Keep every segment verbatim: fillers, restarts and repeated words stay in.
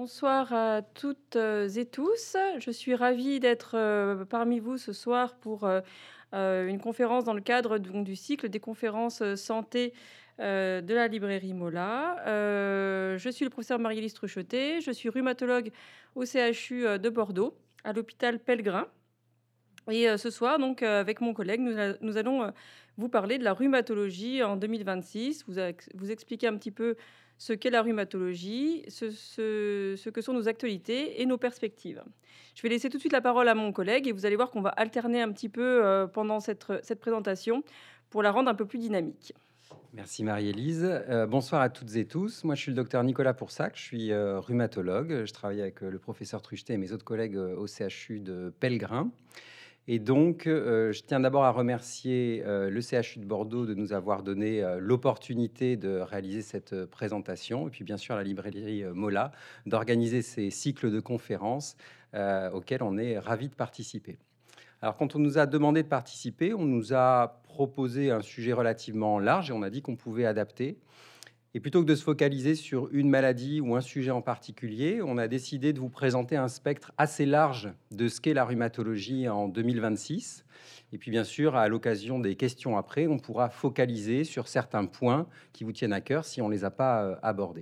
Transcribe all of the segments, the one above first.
bonsoir à toutes euh, et tous. Je suis ravie d'être euh, parmi vous ce soir pour euh, euh, une conférence dans le cadre donc, du cycle des conférences euh, santé euh, de la librairie Mola. Euh, je suis le professeur Marie-Élise Truchetet, je suis rhumatologue au C H U euh, de Bordeaux, à l'hôpital Pellegrin. Et euh, ce soir, donc, euh, avec mon collègue, nous, a- nous allons euh, vous parler de la rhumatologie en deux mille vingt-six, vous, ex- vous expliquer un petit peu ce qu'est la rhumatologie, ce, ce- ce que sont nos actualités et nos perspectives. Je vais laisser tout de suite la parole à mon collègue et vous allez voir qu'on va alterner un petit peu euh, pendant cette, cette présentation pour la rendre un peu plus dynamique. Merci Marie-Élise. Euh, bonsoir à toutes et tous. Moi, je suis le docteur Nicolas Poursac. Je suis euh, rhumatologue. Je travaille avec euh, le professeur Truchetet et mes autres collègues euh, au C H U de Pellegrin. Et donc, euh, je tiens d'abord à remercier euh, le C H U de Bordeaux de nous avoir donné euh, l'opportunité de réaliser cette euh, présentation. Et puis, bien sûr, la librairie euh, Mola d'organiser ces cycles de conférences euh, auxquels on est ravis de participer. Alors, quand on nous a demandé de participer, on nous a proposé un sujet relativement large et on a dit qu'on pouvait adapter. Et plutôt que de se focaliser sur une maladie ou un sujet en particulier, on a décidé de vous présenter un spectre assez large de ce qu'est la rhumatologie en deux mille vingt-six. Et puis, bien sûr, à l'occasion des questions après, on pourra focaliser sur certains points qui vous tiennent à cœur si on ne les a pas euh, abordés.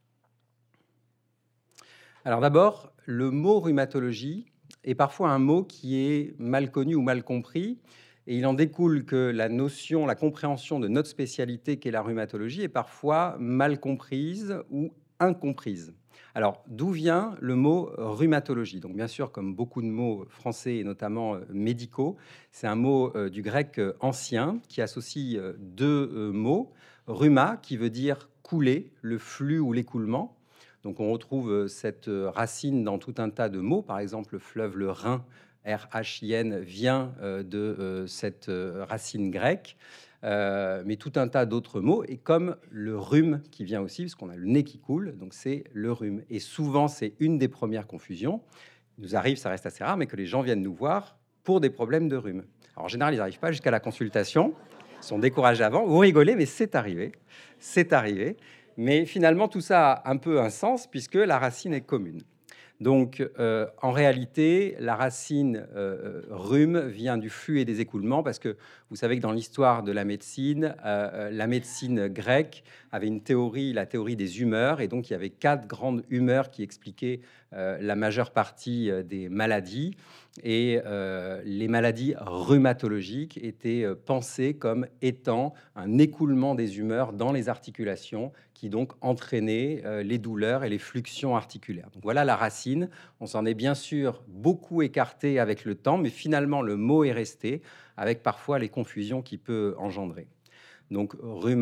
Alors d'abord, le mot rhumatologie est parfois un mot qui est mal connu ou mal compris. Et il en découle que la notion, la compréhension de notre spécialité qu'est la rhumatologie est parfois mal comprise ou incomprise. Alors, d'où vient le mot rhumatologie? Donc, bien sûr, comme beaucoup de mots français et notamment euh, médicaux, c'est un mot euh, du grec euh, ancien qui associe euh, deux euh, mots. Rhuma, qui veut dire couler, le flux ou l'écoulement. Donc on retrouve euh, cette euh, racine dans tout un tas de mots. Par exemple, le fleuve le Rhin, R H I N, vient euh, de euh, cette euh, racine grecque, euh, mais tout un tas d'autres mots. Et comme le rhume qui vient aussi, parce qu'on a le nez qui coule, donc c'est le rhume. Et souvent, c'est une des premières confusions. Il nous arrive, ça reste assez rare, mais que les gens viennent nous voir pour des problèmes de rhume. Alors, en général, ils n'arrivent pas jusqu'à la consultation. Ils sont découragés avant. Vous rigolez, mais c'est arrivé. C'est arrivé. Mais finalement, tout ça a un peu un sens puisque la racine est commune. Donc, euh, en réalité, la racine euh, rhume vient du flux et des écoulements parce que vous savez que dans l'histoire de la médecine, euh, euh, la médecine grecque avait une théorie, la théorie des humeurs, et donc il y avait quatre grandes humeurs qui expliquaient euh, la majeure partie euh, des maladies. Et euh, les maladies rhumatologiques étaient euh, pensées comme étant un écoulement des humeurs dans les articulations qui donc entraînait euh, les douleurs et les fluxions articulaires. Donc voilà la racine. On s'en est bien sûr beaucoup écarté avec le temps, mais finalement le mot est resté avec parfois les confusions qu'il peut engendrer. Donc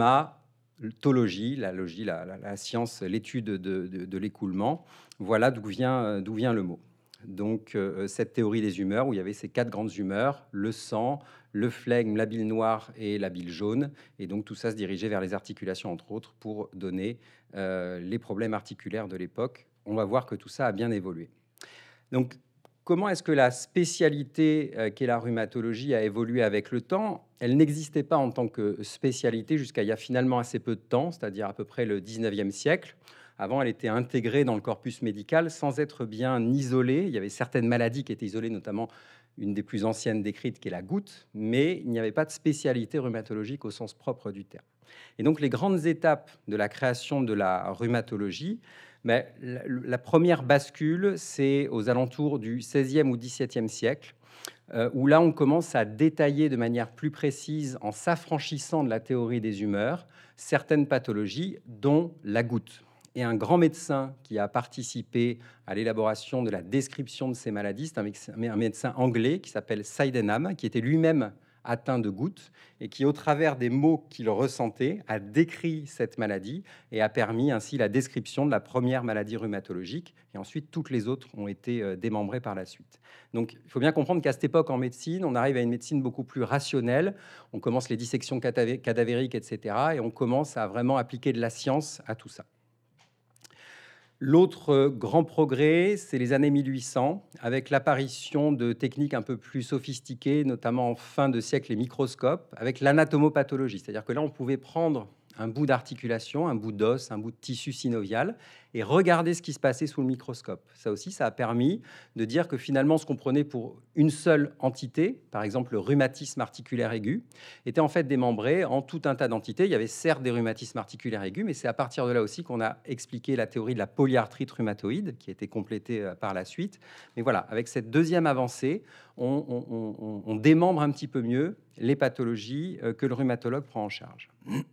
rhumatologie, la logie, la, la, la science, l'étude de, de, de l'écoulement, voilà d'où vient, d'où vient le mot. Donc, euh, cette théorie des humeurs, où il y avait ces quatre grandes humeurs, le sang, le flegme, la bile noire et la bile jaune. Et donc, tout ça se dirigeait vers les articulations, entre autres, pour donner euh, les problèmes articulaires de l'époque. On va voir que tout ça a bien évolué. Donc, comment est-ce que la spécialité euh, qu'est la rhumatologie a évolué avec le temps? Elle n'existait pas en tant que spécialité jusqu'à il y a finalement assez peu de temps, c'est-à-dire à peu près le dix-neuvième siècle. Avant, elle était intégrée dans le corpus médical sans être bien isolée. Il y avait certaines maladies qui étaient isolées, notamment une des plus anciennes décrites qui est la goutte, mais il n'y avait pas de spécialité rhumatologique au sens propre du terme. Et donc les grandes étapes de la création de la rhumatologie, mais la, la première bascule, c'est aux alentours du seizième ou dix-septième siècle, euh, où là on commence à détailler de manière plus précise, en s'affranchissant de la théorie des humeurs, certaines pathologies, dont la goutte. Et un grand médecin qui a participé à l'élaboration de la description de ces maladies, c'est un médecin, un médecin anglais qui s'appelle Sydenham, qui était lui-même atteint de goutte et qui, au travers des mots qu'il ressentait, a décrit cette maladie et a permis ainsi la description de la première maladie rhumatologique. Et ensuite, toutes les autres ont été euh, démembrées par la suite. Donc, il faut bien comprendre qu'à cette époque, en médecine, on arrive à une médecine beaucoup plus rationnelle. On commence les dissections cadavériques, et cetera. Et on commence à vraiment appliquer de la science à tout ça. L'autre grand progrès, c'est les années mille huit cents, avec l'apparition de techniques un peu plus sophistiquées, notamment en fin de siècle, les microscopes, avec l'anatomopathologie. C'est-à-dire que là, on pouvait prendre un bout d'articulation, un bout d'os, un bout de tissu synovial, et regarder ce qui se passait sous le microscope. Ça aussi, ça a permis de dire que finalement, ce qu'on prenait pour une seule entité, par exemple le rhumatisme articulaire aigu, était en fait démembré en tout un tas d'entités. Il y avait certes des rhumatismes articulaires aigus, mais c'est à partir de là aussi qu'on a expliqué la théorie de la polyarthrite rhumatoïde, qui a été complétée euh, par la suite. Mais voilà, avec cette deuxième avancée, on, on, on, on démembre un petit peu mieux les pathologies euh, que le rhumatologue prend en charge.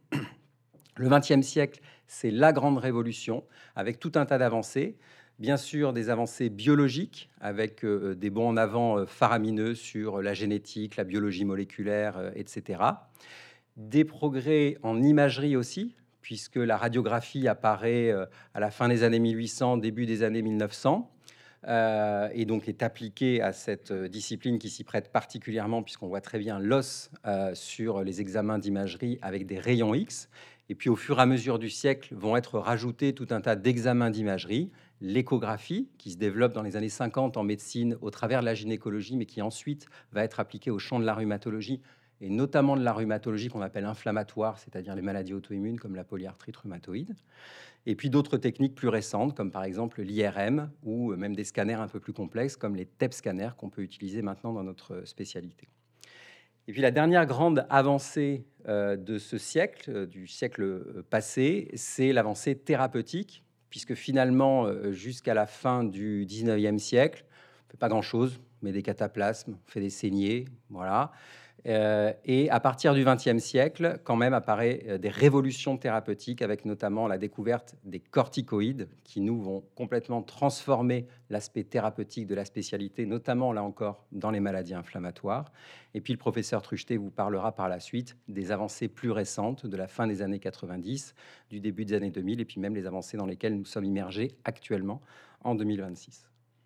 Le vingtième siècle, c'est la grande révolution, avec tout un tas d'avancées. Bien sûr, des avancées biologiques, avec euh, des bons en avant euh, faramineux sur la génétique, la biologie moléculaire, euh, et cetera. Des progrès en imagerie aussi, puisque la radiographie apparaît euh, à la fin des années mille huit cents, début des années mille neuf cents. Euh, et donc est appliquée à cette euh, discipline qui s'y prête particulièrement, puisqu'on voit très bien l'os euh, sur les examens d'imagerie avec des rayons X. Et puis au fur et à mesure du siècle vont être rajoutés tout un tas d'examens d'imagerie, l'échographie qui se développe dans les années cinquante en médecine au travers de la gynécologie, mais qui ensuite va être appliquée au champ de la rhumatologie, et notamment de la rhumatologie qu'on appelle inflammatoire, c'est-à-dire les maladies auto-immunes comme la polyarthrite rhumatoïde. Et puis d'autres techniques plus récentes, comme par exemple l'I R M, ou même des scanners un peu plus complexes, comme les T E P scanners, qu'on peut utiliser maintenant dans notre spécialité. Et puis la dernière grande avancée euh, de ce siècle, euh, du siècle passé, c'est l'avancée thérapeutique, puisque finalement, euh, jusqu'à la fin du dix-neuvième siècle, on ne fait pas grand-chose, on met des cataplasmes, on fait des saignées, voilà. Euh, et à partir du vingtième siècle, quand même, apparaît euh, des révolutions thérapeutiques, avec notamment la découverte des corticoïdes, qui nous vont complètement transformer l'aspect thérapeutique de la spécialité, notamment, là encore, dans les maladies inflammatoires. Et puis le professeur Truchetet vous parlera par la suite des avancées plus récentes de la fin des années quatre-vingt-dix, du début des années deux mille, et puis même les avancées dans lesquelles nous sommes immergés actuellement en deux mille vingt-six.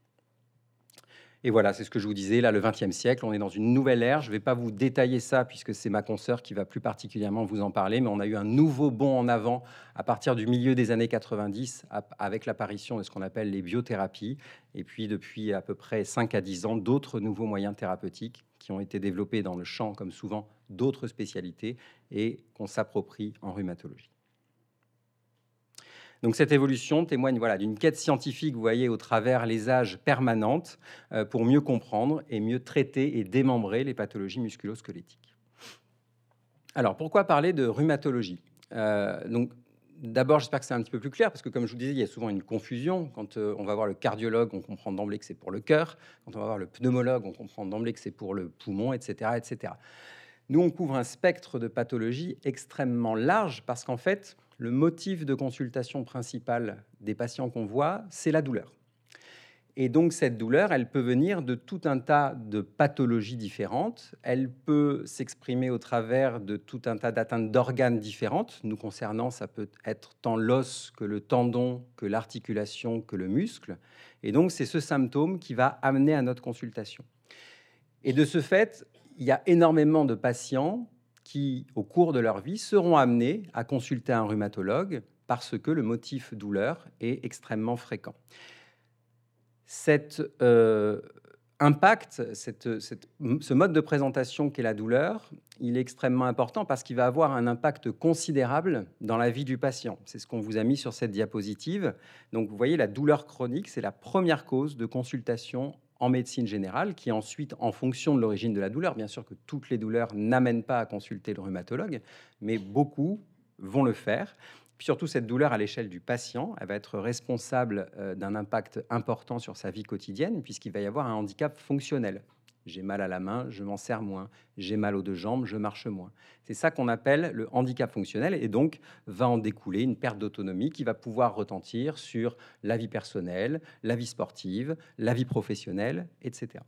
Et voilà, c'est ce que je vous disais, là, le vingtième siècle, on est dans une nouvelle ère. Je ne vais pas vous détailler ça, puisque c'est ma consoeur qui va plus particulièrement vous en parler, mais on a eu un nouveau bond en avant à partir du milieu des années quatre-vingt-dix, avec l'apparition de ce qu'on appelle les biothérapies, et puis depuis à peu près cinq à dix ans, d'autres nouveaux moyens thérapeutiques qui ont été développés dans le champ, comme souvent, d'autres spécialités, et qu'on s'approprie en rhumatologie. Donc cette évolution témoigne voilà, d'une quête scientifique, vous voyez, au travers les âges permanentes, euh, pour mieux comprendre et mieux traiter et démembrer les pathologies musculo-squelettiques. Alors, pourquoi parler de rhumatologie ? euh, Donc, d'abord, j'espère que c'est un petit peu plus clair, parce que comme je vous disais, il y a souvent une confusion. Quand euh, on va voir le cardiologue, on comprend d'emblée que c'est pour le cœur. Quand on va voir le pneumologue, on comprend d'emblée que c'est pour le poumon, et cetera, et cetera. Nous, on couvre un spectre de pathologies extrêmement large, parce qu'en fait, le motif de consultation principal des patients qu'on voit, c'est la douleur. Et donc, cette douleur, elle peut venir de tout un tas de pathologies différentes. Elle peut s'exprimer au travers de tout un tas d'atteintes d'organes différentes. Nous concernant, ça peut être tant l'os que le tendon, que l'articulation, que le muscle. Et donc, c'est ce symptôme qui va amener à notre consultation. Et de ce fait, il y a énormément de patients qui, au cours de leur vie, seront amenés à consulter un rhumatologue parce que le motif douleur est extrêmement fréquent. Cet euh, impact, cette, cette, ce mode de présentation qu'est la douleur, il est extrêmement important parce qu'il va avoir un impact considérable dans la vie du patient. C'est ce qu'on vous a mis sur cette diapositive. Donc, vous voyez, la douleur chronique, c'est la première cause de consultation en médecine générale, qui ensuite, en fonction de l'origine de la douleur, bien sûr que toutes les douleurs n'amènent pas à consulter le rhumatologue, mais beaucoup vont le faire. Puis surtout, cette douleur à l'échelle du patient, elle va être responsable euh, d'un impact important sur sa vie quotidienne, puisqu'il va y avoir un handicap fonctionnel. J'ai mal à la main, je m'en sers moins. J'ai mal aux deux jambes, je marche moins. C'est ça qu'on appelle le handicap fonctionnel, et donc va en découler une perte d'autonomie qui va pouvoir retentir sur la vie personnelle, la vie sportive, la vie professionnelle, et cetera.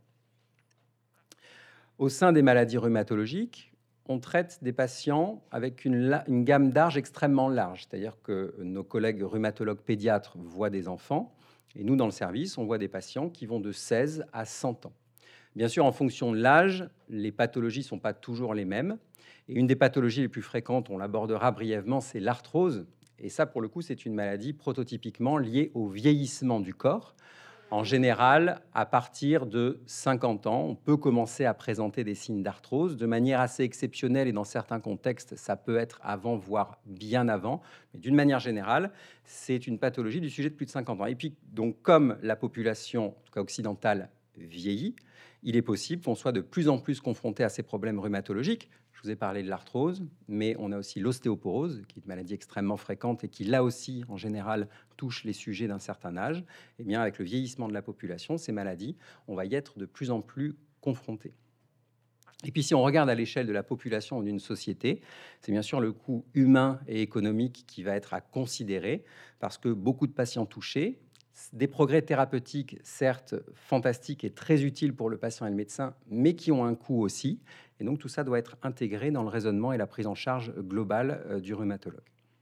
Au sein des maladies rhumatologiques, on traite des patients avec une, une gamme d'âge extrêmement large. C'est-à-dire que nos collègues rhumatologues pédiatres voient des enfants, et nous, dans le service, on voit des patients qui vont de seize à cent ans. Bien sûr, en fonction de l'âge, les pathologies ne sont pas toujours les mêmes. Et une des pathologies les plus fréquentes, on l'abordera brièvement, c'est l'arthrose. Et ça, pour le coup, c'est une maladie prototypiquement liée au vieillissement du corps. En général, à partir de cinquante ans, on peut commencer à présenter des signes d'arthrose de manière assez exceptionnelle et dans certains contextes, ça peut être avant, voire bien avant. Mais d'une manière générale, c'est une pathologie du sujet de plus de cinquante ans. Et puis, donc, comme la population, en tout cas occidentale, vieillit, il est possible qu'on soit de plus en plus confronté à ces problèmes rhumatologiques. Je vous ai parlé de l'arthrose, mais on a aussi l'ostéoporose, qui est une maladie extrêmement fréquente et qui, là aussi, en général, touche les sujets d'un certain âge. Eh bien, avec le vieillissement de la population, ces maladies, on va y être de plus en plus confrontés. Et puis, si on regarde à l'échelle de la population ou d'une société, c'est bien sûr le coût humain et économique qui va être à considérer, parce que beaucoup de patients touchés, des progrès thérapeutiques, certes fantastiques et très utiles pour le patient et le médecin, mais qui ont un coût aussi. Et donc, tout ça doit être intégré dans le raisonnement et la prise en charge globale euh, du rhumatologue.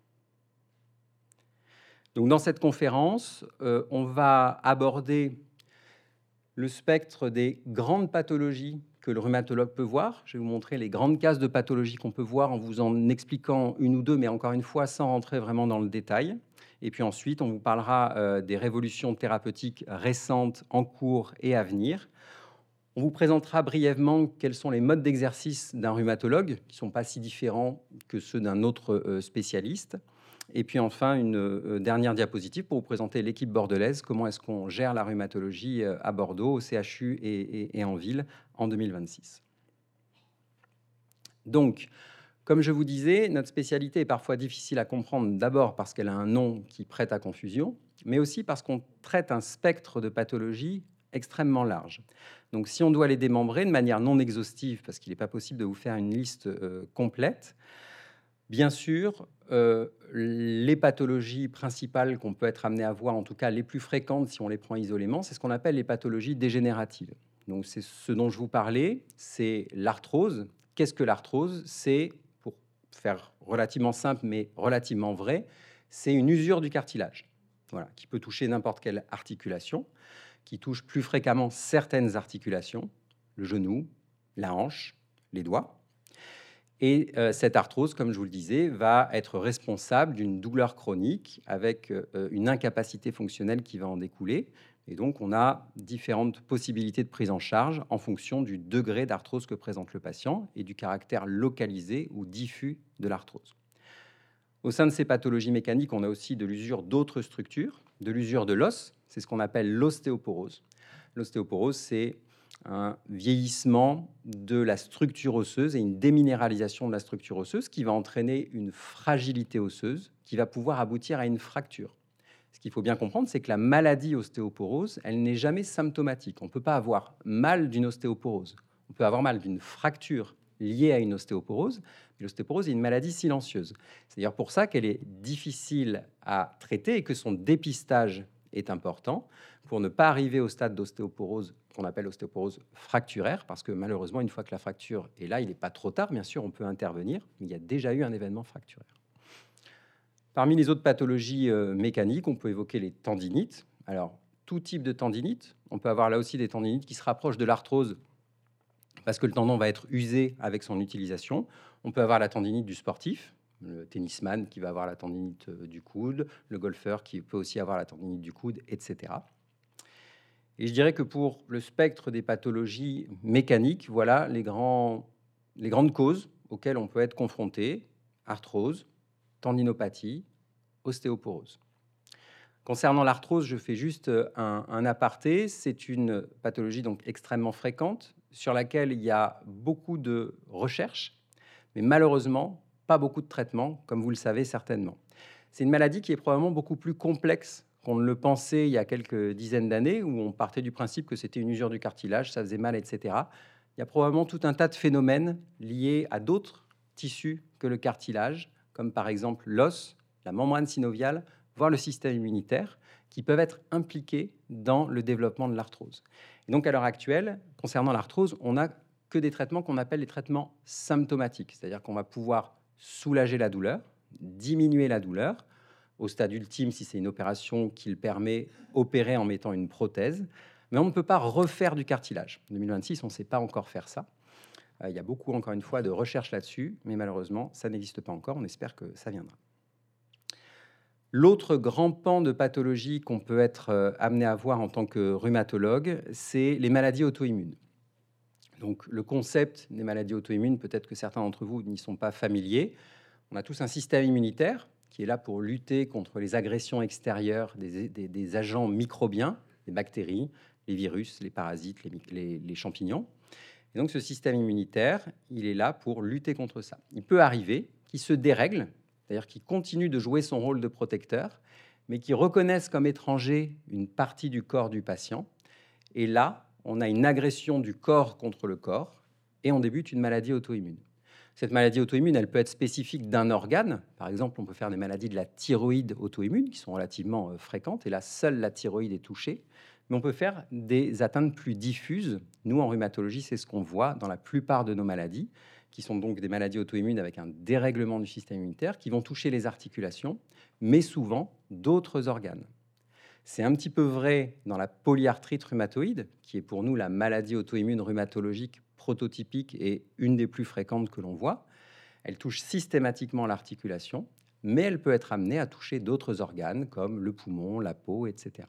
Donc, dans cette conférence, euh, on va aborder le spectre des grandes pathologies que le rhumatologue peut voir. Je vais vous montrer les grandes cases de pathologies qu'on peut voir en vous en expliquant une ou deux, mais encore une fois, sans rentrer vraiment dans le détail. Et puis ensuite, on vous parlera euh, des révolutions thérapeutiques récentes, en cours et à venir. On vous présentera brièvement quels sont les modes d'exercice d'un rhumatologue, qui ne sont pas si différents que ceux d'un autre euh, spécialiste. Et puis enfin, une euh, dernière diapositive pour vous présenter l'équipe bordelaise, comment est-ce qu'on gère la rhumatologie euh, à Bordeaux, au C H U et, et, et en ville en deux mille vingt-six. Donc, comme je vous disais, notre spécialité est parfois difficile à comprendre, d'abord parce qu'elle a un nom qui prête à confusion, mais aussi parce qu'on traite un spectre de pathologies extrêmement large. Donc, si on doit les démembrer de manière non exhaustive, parce qu'il n'est pas possible de vous faire une liste euh, complète, bien sûr, euh, les pathologies principales qu'on peut être amené à voir, en tout cas les plus fréquentes si on les prend isolément, c'est ce qu'on appelle les pathologies dégénératives. Donc, c'est ce dont je vous parlais, c'est l'arthrose. Qu'est-ce que l'arthrose? C'est, pour faire relativement simple mais relativement vrai, c'est une usure du cartilage, voilà, qui peut toucher n'importe quelle articulation, qui touche plus fréquemment certaines articulations, le genou, la hanche, les doigts. Et euh, cette arthrose, comme je vous le disais, va être responsable d'une douleur chronique avec euh, une incapacité fonctionnelle qui va en découler. Et donc, on a différentes possibilités de prise en charge en fonction du degré d'arthrose que présente le patient et du caractère localisé ou diffus de l'arthrose. Au sein de ces pathologies mécaniques, on a aussi de l'usure d'autres structures, de l'usure de l'os, c'est ce qu'on appelle l'ostéoporose. L'ostéoporose, c'est un vieillissement de la structure osseuse et une déminéralisation de la structure osseuse qui va entraîner une fragilité osseuse qui va pouvoir aboutir à une fracture. Ce qu'il faut bien comprendre, c'est que la maladie ostéoporose, elle n'est jamais symptomatique. On ne peut pas avoir mal d'une ostéoporose. On peut avoir mal d'une fracture liée à une ostéoporose, mais l'ostéoporose est une maladie silencieuse. C'est d'ailleurs pour ça qu'elle est difficile à traiter et que son dépistage est important pour ne pas arriver au stade d'ostéoporose qu'on appelle ostéoporose fracturaire, parce que malheureusement, une fois que la fracture est là, il n'est pas trop tard, bien sûr, on peut intervenir, mais il y a déjà eu un événement fracturaire. Parmi les autres pathologies euh, mécaniques, on peut évoquer les tendinites. Alors, tout type de tendinite, on peut avoir là aussi des tendinites qui se rapprochent de l'arthrose parce que le tendon va être usé avec son utilisation. On peut avoir la tendinite du sportif, le tennisman qui va avoir la tendinite du coude, le golfeur qui peut aussi avoir la tendinite du coude, et cetera. Et je dirais que pour le spectre des pathologies mécaniques, voilà les, grands, les grandes causes auxquelles on peut être confronté: arthrose, tendinopathie, ostéoporose. Concernant l'arthrose, je fais juste un, un aparté. C'est une pathologie donc extrêmement fréquente sur laquelle il y a beaucoup de recherches, mais malheureusement pas beaucoup de traitements, comme vous le savez certainement. C'est une maladie qui est probablement beaucoup plus complexe qu'on ne le pensait il y a quelques dizaines d'années, où on partait du principe que c'était une usure du cartilage, ça faisait mal, et cetera. Il y a probablement tout un tas de phénomènes liés à d'autres tissus que le cartilage, comme par exemple l'os, la membrane synoviale, voire le système immunitaire, qui peuvent être impliqués dans le développement de l'arthrose. Et donc à l'heure actuelle, concernant l'arthrose, on n'a que des traitements qu'on appelle les traitements symptomatiques, c'est-à-dire qu'on va pouvoir soulager la douleur, diminuer la douleur, au stade ultime, si c'est une opération qui le permet, opérer en mettant une prothèse, mais on ne peut pas refaire du cartilage. En deux mille vingt-six, on ne sait pas encore faire ça. Euh, il y a beaucoup, encore une fois, de recherches là-dessus, mais malheureusement, ça n'existe pas encore. On espère que ça viendra. L'autre grand pan de pathologie qu'on peut être euh, amené à voir en tant que rhumatologue, c'est les maladies auto-immunes. Donc, le concept des maladies auto-immunes, peut-être que certains d'entre vous n'y sont pas familiers. On a tous un système immunitaire qui est là pour lutter contre les agressions extérieures des, des- des agents microbiens, les bactéries, les virus, les parasites, les, mic- les- les champignons. Et donc, ce système immunitaire, il est là pour lutter contre ça. Il peut arriver qu'il se dérègle, c'est-à-dire qu'il continue de jouer son rôle de protecteur, mais qu'il reconnaisse comme étranger une partie du corps du patient. Et là, on a une agression du corps contre le corps et on débute une maladie auto-immune. Cette maladie auto-immune, elle peut être spécifique d'un organe. Par exemple, on peut faire des maladies de la thyroïde auto-immune qui sont relativement euh, fréquentes et là, seule la thyroïde est touchée. Mais on peut faire des atteintes plus diffuses. Nous, en rhumatologie, c'est ce qu'on voit dans la plupart de nos maladies, qui sont donc des maladies auto-immunes avec un dérèglement du système immunitaire, qui vont toucher les articulations, mais souvent d'autres organes. C'est un petit peu vrai dans la polyarthrite rhumatoïde, qui est pour nous la maladie auto-immune rhumatologique prototypique et une des plus fréquentes que l'on voit. Elle touche systématiquement l'articulation, mais elle peut être amenée à toucher d'autres organes comme le poumon, la peau, et cetera.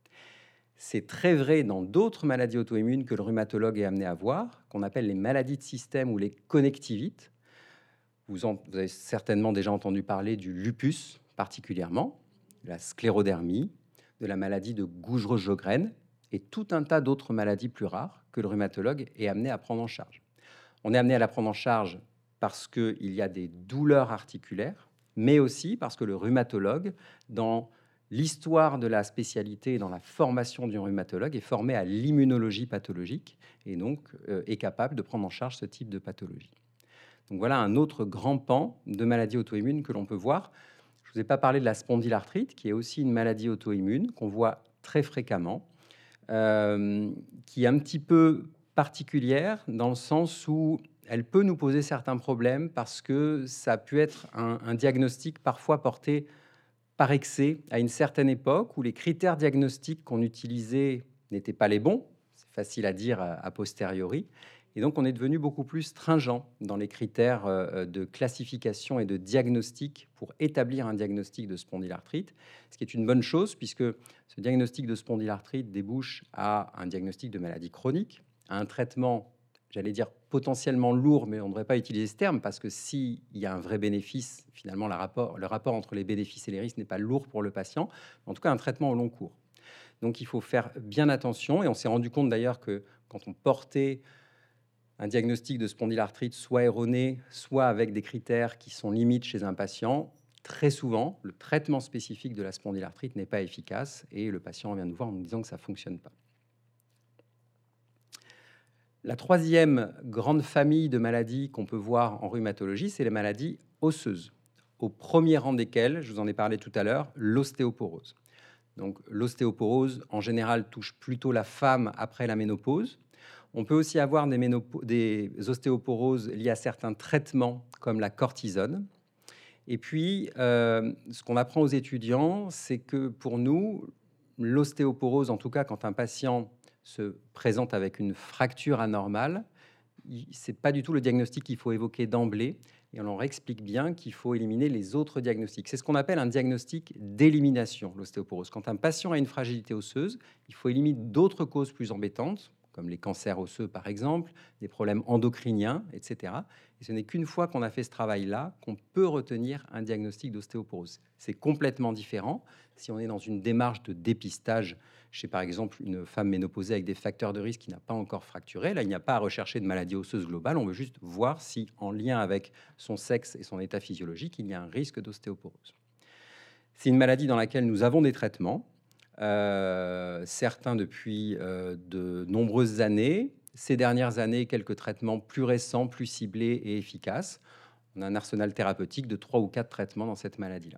C'est très vrai dans d'autres maladies auto-immunes que le rhumatologue est amené à voir, qu'on appelle les maladies de système ou les connectivites. Vous, en, vous avez certainement déjà entendu parler du lupus particulièrement, de la sclérodermie, de la maladie de Gougerot-Sjogren et tout un tas d'autres maladies plus rares que le rhumatologue est amené à prendre en charge. On est amené à la prendre en charge parce qu'il y a des douleurs articulaires, mais aussi parce que le rhumatologue, dans l'histoire de la spécialité, dans la formation du rhumatologue, est formé à l'immunologie pathologique et donc euh, est capable de prendre en charge ce type de pathologie. Donc voilà un autre grand pan de maladies auto-immunes que l'on peut voir. Je ne vous ai pas parlé de la spondylarthrite, qui est aussi une maladie auto-immune qu'on voit très fréquemment, euh, qui est un petit peu particulière dans le sens où elle peut nous poser certains problèmes parce que ça a pu être un, un diagnostic parfois porté par excès à une certaine époque où les critères diagnostiques qu'on utilisait n'étaient pas les bons. C'est facile à dire a, a posteriori. Et donc, on est devenu beaucoup plus stringent dans les critères euh, de classification et de diagnostic pour établir un diagnostic de spondylarthrite, ce qui est une bonne chose puisque ce diagnostic de spondylarthrite débouche à un diagnostic de maladie chronique, à un traitement, j'allais dire potentiellement lourd, mais on ne devrait pas utiliser ce terme parce que s'il y a un vrai bénéfice, finalement, le rapport, le rapport entre les bénéfices et les risques n'est pas lourd pour le patient, en tout cas un traitement au long cours. Donc, il faut faire bien attention et on s'est rendu compte d'ailleurs que quand on portait un diagnostic de spondylarthrite soit erroné, soit avec des critères qui sont limites chez un patient, très souvent, le traitement spécifique de la spondylarthrite n'est pas efficace et le patient vient nous voir en nous disant que ça ne fonctionne pas. La troisième grande famille de maladies qu'on peut voir en rhumatologie, c'est les maladies osseuses, au premier rang desquelles, je vous en ai parlé tout à l'heure, l'ostéoporose. Donc, l'ostéoporose, en général, touche plutôt la femme après la ménopause. On peut aussi avoir des, ménopo- des ostéoporoses liées à certains traitements comme la cortisone. Et puis, euh, ce qu'on apprend aux étudiants, c'est que pour nous, l'ostéoporose, en tout cas quand un patient se présente avec une fracture anormale, ce n'est pas du tout le diagnostic qu'il faut évoquer d'emblée. Et on leur explique bien qu'il faut éliminer les autres diagnostics. C'est ce qu'on appelle un diagnostic d'élimination, l'ostéoporose. Quand un patient a une fragilité osseuse, il faut éliminer d'autres causes plus embêtantes, comme les cancers osseux par exemple, des problèmes endocriniens, et cetera. Et ce n'est qu'une fois qu'on a fait ce travail-là qu'on peut retenir un diagnostic d'ostéoporose. C'est complètement différent si on est dans une démarche de dépistage chez par exemple une femme ménopausée avec des facteurs de risque qui n'a pas encore fracturé. Là, il n'y a pas à rechercher de maladie osseuse globale, on veut juste voir si en lien avec son sexe et son état physiologique, il y a un risque d'ostéoporose. C'est une maladie dans laquelle nous avons des traitements. Euh, certains depuis euh, de nombreuses années. Ces dernières années, quelques traitements plus récents, plus ciblés et efficaces. On a un arsenal thérapeutique de trois ou quatre traitements dans cette maladie-là.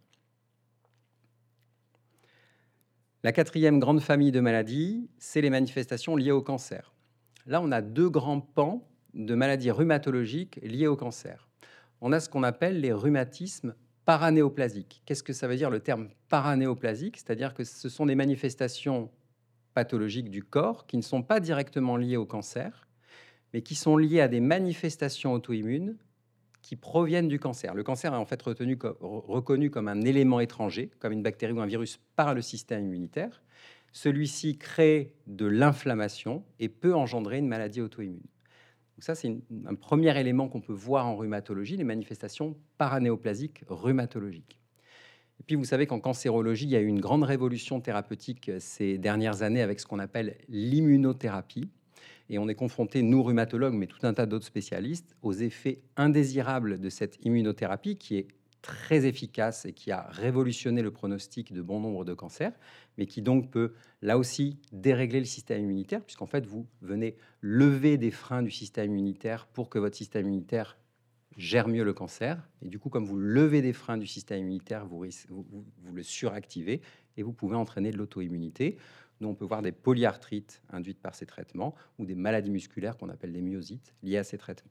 La quatrième grande famille de maladies, c'est les manifestations liées au cancer. Là, on a deux grands pans de maladies rhumatologiques liées au cancer. On a ce qu'on appelle les rhumatismes paranéoplasiques. Qu'est-ce que ça veut dire le terme paranéoplasique? C'est-à-dire que ce sont des manifestations pathologiques du corps qui ne sont pas directement liées au cancer, mais qui sont liées à des manifestations auto-immunes qui proviennent du cancer. Le cancer est en fait retenu co- reconnu comme un élément étranger, comme une bactérie ou un virus par le système immunitaire. Celui-ci crée de l'inflammation et peut engendrer une maladie auto-immune. Donc ça, c'est une- un premier élément qu'on peut voir en rhumatologie, les manifestations paranéoplasiques rhumatologiques. Et puis, vous savez qu'en cancérologie, il y a eu une grande révolution thérapeutique euh, ces dernières années avec ce qu'on appelle l'immunothérapie. Et on est confronté, nous rhumatologues, mais tout un tas d'autres spécialistes, aux effets indésirables de cette immunothérapie qui est très efficace et qui a révolutionné le pronostic de bon nombre de cancers, mais qui donc peut, là aussi, dérégler le système immunitaire, puisqu'en fait, vous venez lever des freins du système immunitaire pour que votre système immunitaire gère mieux le cancer. Et du coup, comme vous levez des freins du système immunitaire, vous, vous, vous, vous le suractivez et vous pouvez entraîner de l'auto-immunité. Nous, on peut voir des polyarthrites induites par ces traitements ou des maladies musculaires qu'on appelle des myosites liées à ces traitements.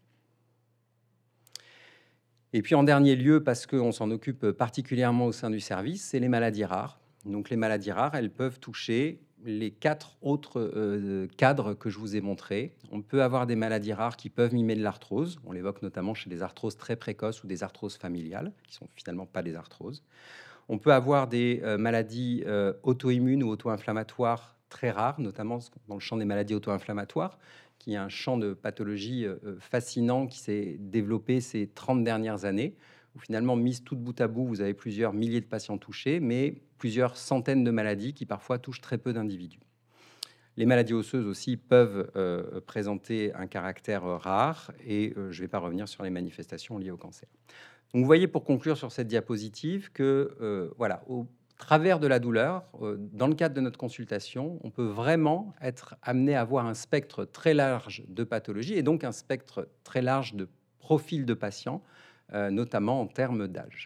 Et puis en dernier lieu, parce qu'on s'en occupe particulièrement au sein du service, c'est les maladies rares. Donc les maladies rares, elles peuvent toucher les quatre autres euh, cadres que je vous ai montrés. On peut avoir des maladies rares qui peuvent mimer de l'arthrose. On l'évoque notamment chez des arthroses très précoces ou des arthroses familiales, qui sont finalement pas des arthroses. On peut avoir des euh, maladies euh, auto-immunes ou auto-inflammatoires très rares, notamment dans le champ des maladies auto-inflammatoires, qui est un champ de pathologie euh, fascinant qui s'est développé ces trente dernières années, où finalement, mise tout bout à bout, vous avez plusieurs milliers de patients touchés, mais plusieurs centaines de maladies qui parfois touchent très peu d'individus. Les maladies osseuses aussi peuvent euh, présenter un caractère euh, rare, et euh, je ne vais pas revenir sur les manifestations liées au cancer. Donc, vous voyez, pour conclure sur cette diapositive, que euh, voilà, au travers de la douleur, euh, dans le cadre de notre consultation, on peut vraiment être amené à avoir un spectre très large de pathologies et donc un spectre très large de profils de patients, euh, notamment en termes d'âge.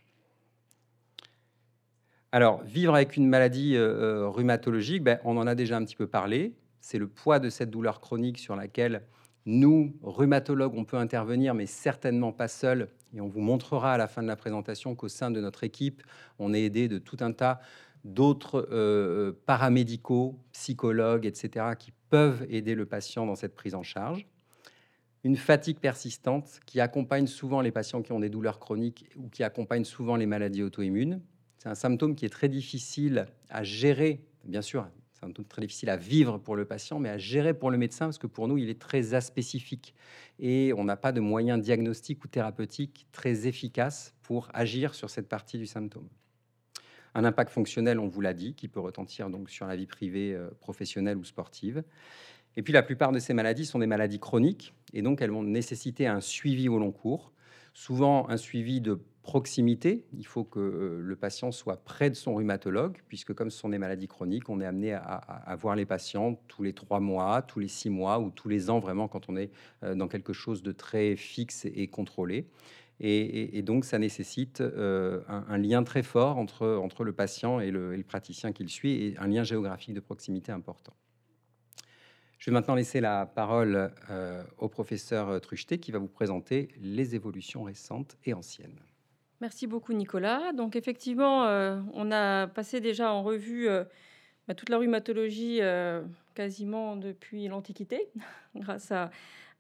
Alors, vivre avec une maladie euh, euh, rhumatologique, ben, on en a déjà un petit peu parlé. C'est le poids de cette douleur chronique sur laquelle nous, rhumatologues, on peut intervenir, mais certainement pas seuls. Et on vous montrera à la fin de la présentation qu'au sein de notre équipe, on est aidé de tout un tas d'autres euh, paramédicaux, psychologues, et cetera, qui peuvent aider le patient dans cette prise en charge. Une fatigue persistante qui accompagne souvent les patients qui ont des douleurs chroniques ou qui accompagne souvent les maladies auto-immunes. C'est un symptôme qui est très difficile à gérer, bien sûr, c'est un symptôme très difficile à vivre pour le patient, mais à gérer pour le médecin, parce que pour nous, il est très aspécifique. Et on n'a pas de moyens diagnostiques ou thérapeutiques très efficaces pour agir sur cette partie du symptôme. Un impact fonctionnel, on vous l'a dit, qui peut retentir donc sur la vie privée, euh, professionnelle ou sportive. Et puis la plupart de ces maladies sont des maladies chroniques, et donc elles vont nécessiter un suivi au long cours, souvent un suivi de proximité. Il faut que euh, le patient soit près de son rhumatologue, puisque comme ce sont des maladies chroniques, on est amené à, à, à voir les patients tous les trois mois, tous les six mois ou tous les ans, vraiment quand on est euh, dans quelque chose de très fixe et contrôlé. Et, et, et donc ça nécessite euh, un, un lien très fort entre, entre le patient et le, et le praticien qui le suit, et un lien géographique de proximité important. Je vais maintenant laisser la parole euh, au professeur Truchetet qui va vous présenter les évolutions récentes et anciennes. Merci beaucoup Nicolas. Donc effectivement, euh, on a passé déjà en revue euh, bah, toute la rhumatologie euh, quasiment depuis l'Antiquité, grâce à,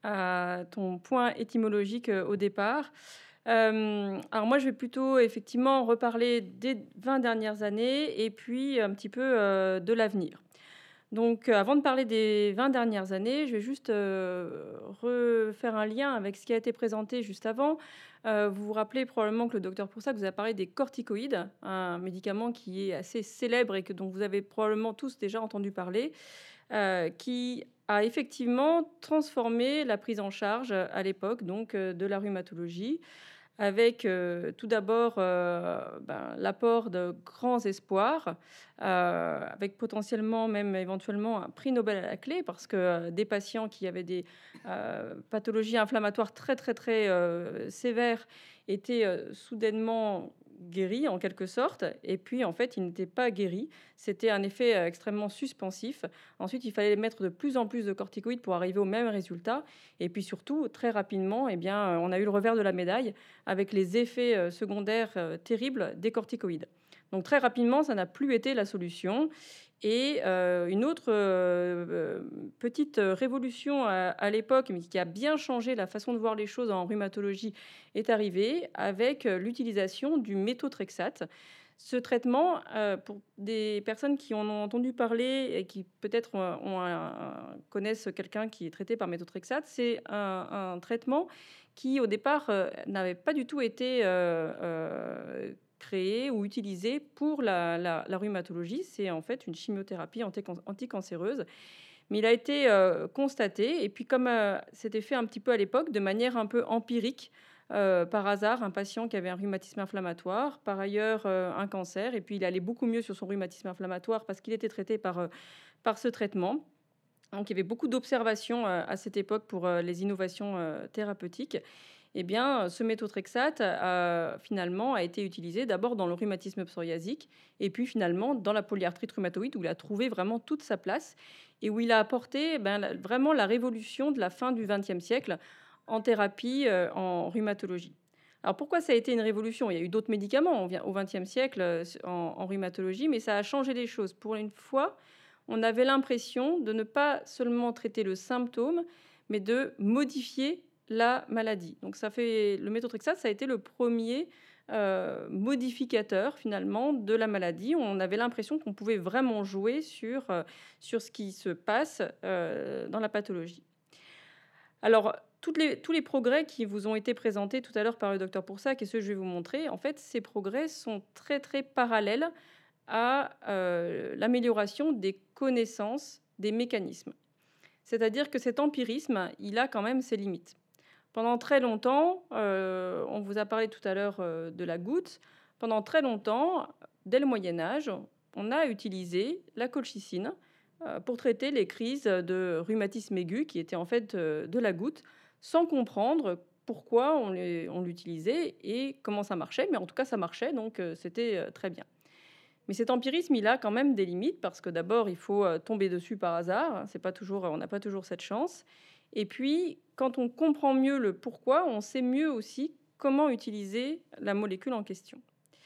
à ton point étymologique euh, au départ. Euh, alors moi, je vais plutôt effectivement reparler des vingt dernières années et puis un petit peu euh, de l'avenir. Donc, euh, avant de parler des vingt dernières années, je vais juste euh, refaire un lien avec ce qui a été présenté juste avant. Euh, vous vous rappelez probablement que le docteur Poursac vous a parlé des corticoïdes, un médicament qui est assez célèbre et que, dont vous avez probablement tous déjà entendu parler, euh, qui a effectivement transformé la prise en charge à l'époque donc euh, de la rhumatologie avec euh, tout d'abord euh, ben, l'apport de grands espoirs, euh, avec potentiellement même éventuellement un prix Nobel à la clé, parce que euh, des patients qui avaient des euh, pathologies inflammatoires très très très euh, sévères étaient euh, soudainement guéris en quelque sorte, et puis en fait ils n'étaient pas guéris, c'était un effet euh, extrêmement suspensif. Ensuite il fallait mettre de plus en plus de corticoïdes pour arriver au même résultat, et puis surtout très rapidement eh bien, euh, on a eu le revers de la médaille avec les effets euh, secondaires euh, terribles des corticoïdes. Donc très rapidement, ça n'a plus été la solution. Et heu, une autre, heu, petite révolution à à l'époque, mais qui a bien changé la façon de voir les choses en rhumatologie, est arrivée avec l'utilisation du méthotrexate. Ce traitement, heu, pour des personnes qui en ont entendu parler et qui peut-être ont ont un connaissent quelqu'un qui est traité par méthotrexate, c'est un un traitement qui au départ, heu, n'avait pas du tout été, heu heu, créé ou utilisé pour la la la rhumatologie. C'est en fait une chimiothérapie antécan anticancéreuse. Mais il a été, heu, constaté et puis comme, heu, c'était fait un petit peu à l'époque de manière un peu empirique, heu, par hasard, un patient qui avait un rhumatisme inflammatoire, par ailleurs, heu, un cancer et puis il allait beaucoup mieux sur son rhumatisme inflammatoire parce qu'il était traité par, heu, par ce traitement. Donc il y avait beaucoup d'observations, heu, à cette époque pour, heu, les innovations, heu, thérapeutiques. Eh bien, ce méthotrexate a finalement a été utilisé d'abord dans le rhumatisme psoriasique et puis finalement dans la polyarthrite rhumatoïde où il a trouvé vraiment toute sa place et où il a apporté, ben, la vraiment la révolution de la fin du vingtième siècle en thérapie, heu, en rhumatologie. Alors pourquoi ça a été une révolution? Il y a eu d'autres médicaments au vient au vingtième siècle, heu, s en en rhumatologie, mais ça a changé les choses. Pour une fois, on avait l'impression de ne pas seulement traiter le symptôme, mais de modifier la maladie. Donc ça fait le méthotrexate, ça a été le premier er modificateur finalement de la maladie. On avait l'impression qu'on pouvait vraiment jouer sur, heu, sur ce qui se passe, heu, dans la pathologie. Alors, toutes les tous les progrès qui vous ont été présentés tout à l'heure par le docteur Pourcaq et ceux que je vais vous montrer, en fait, ces progrès sont très, très parallèles à, heu, l'amélioration des connaissances des mécanismes. C'est-à-dire que cet empirisme, il a quand même ses limites. Pendant très longtemps, heu, on vous a parlé tout à l'heure, heu, de la goutte. Pendant très longtemps, dès le Moyen Âge, on a utilisé la colchicine, heu, pour traiter les crises de rhumatisme aigu qui étaient en fait, heu, de la goutte, sans comprendre pourquoi on les on l'utilisait et comment ça marchait. Mais en tout cas, ça marchait donc heu, c'était, heu, très bien. Mais cet empirisme, il a quand même des limites parce que d'abord, il faut, heu, tomber dessus par hasard. C'est pas toujours, on n'a pas toujours cette chance. Et puis, quand on comprend mieux le pourquoi, on sait mieux aussi comment utiliser la molécule en question.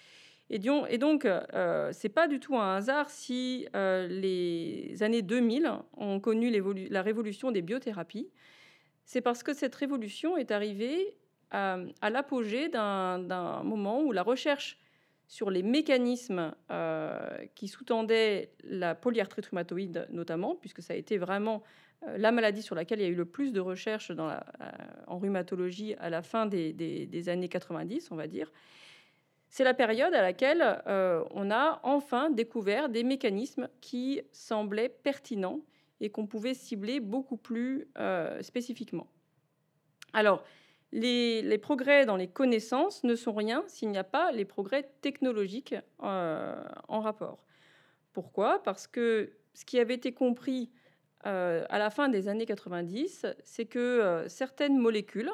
Et dion et donc, heu, c'est pas du tout un hasard si, heu, les années deux mille ont connu l'évolu la révolution des biothérapies. C'est parce que cette révolution est arrivée à, mmh, à l'apogée d'un d'un moment où la recherche sur les mécanismes, heu, qui sous-tendaient la polyarthrite rhumatoïde notamment, puisque ça a été vraiment, heu, la maladie sur laquelle il y a eu le plus de recherches dans la, heu, en rhumatologie à la fin des des des années quatre-vingt-dix, on va dire. C'est la période à laquelle, heu, on a enfin découvert des mécanismes qui semblaient pertinents et qu'on pouvait cibler beaucoup plus, heu, spécifiquement. Alors, les les progrès dans les connaissances ne sont rien s'il n'y a pas les progrès technologiques, heu, en rapport. Pourquoi? Parce que ce qui avait été compris, heu, à la fin des années quatre-vingt-dix, c'est que, heu, certaines molécules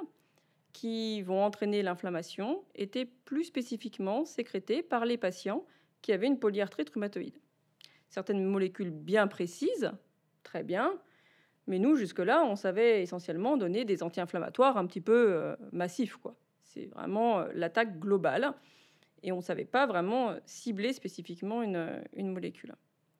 qui vont entraîner l'inflammation étaient plus spécifiquement sécrétées par les patients qui avaient une polyarthrite rhumatoïde. Certaines molécules bien précises, très bien, mais nous jusque-là, on savait essentiellement donner des anti-inflammatoires un petit peu, heu, massifs, quoi. C'est vraiment, heu, l'attaque globale et on savait pas vraiment, heu, cibler spécifiquement une, heu, une molécule.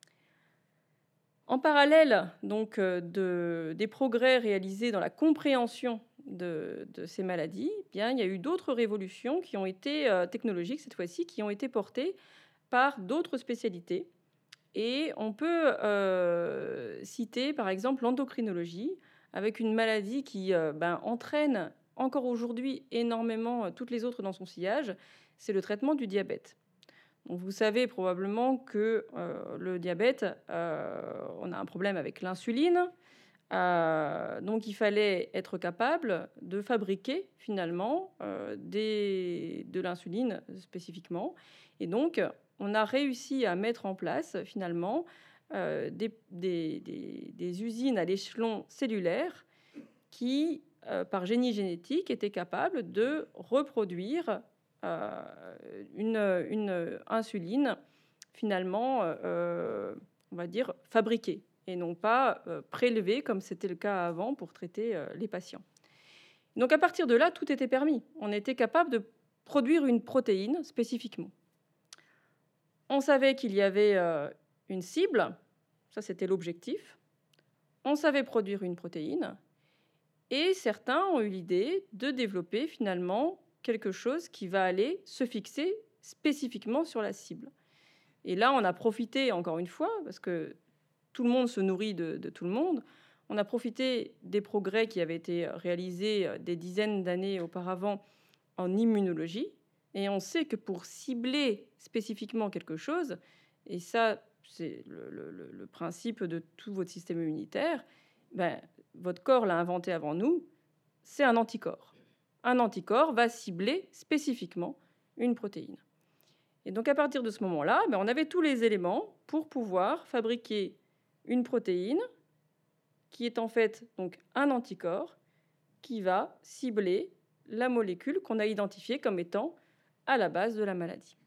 En parallèle donc, heu, de des progrès réalisés dans la compréhension de de ces maladies, eh bien, il y a eu d'autres révolutions qui ont été, heu, technologiques cette fois-ci, qui ont été portées par d'autres spécialités et on peut, heu, citer par exemple l'endocrinologie avec une maladie qui, heu, ben, entraîne encore aujourd'hui énormément, heu, toutes les autres dans son sillage, c'est le traitement du diabète. Donc vous savez probablement que, heu, le diabète, heu, on a un problème avec l'insuline, heu, donc il fallait être capable de fabriquer finalement, heu, des de l'insuline spécifiquement et donc on a réussi à mettre en place finalement, heu, des des des des usines à l'échelon cellulaire qui, heu, par génie génétique, étaient capables de reproduire, heu, une, heu, une, heu, insuline finalement, heu, on va dire fabriquée et non pas, heu, prélevée comme c'était le cas avant pour traiter, heu, les patients. Donc à partir de là, tout était permis. On était capable de produire une protéine spécifiquement. On savait qu'il y avait, heu, une cible, Ça, c'était l'objectif. On savait produire une protéine. Et certains ont eu l'idée de développer finalement quelque chose qui va aller se fixer spécifiquement sur la cible. Et là, on a profité, encore une fois, parce que tout le monde se nourrit de, de tout le monde, on a profité des progrès qui avaient été réalisés des dizaines d'années auparavant en immunologie. Et on sait que pour cibler spécifiquement quelque chose, et ça, c'est le, le- le principe de tout votre système immunitaire, ben, votre corps l'a inventé avant nous, c'est un anticorps. Un anticorps va cibler spécifiquement une protéine. Et donc à partir de ce moment-là, ben, on avait tous les éléments pour pouvoir fabriquer une protéine qui est en fait donc un anticorps qui va cibler la molécule qu'on a identifiée comme étant à la base de la maladie.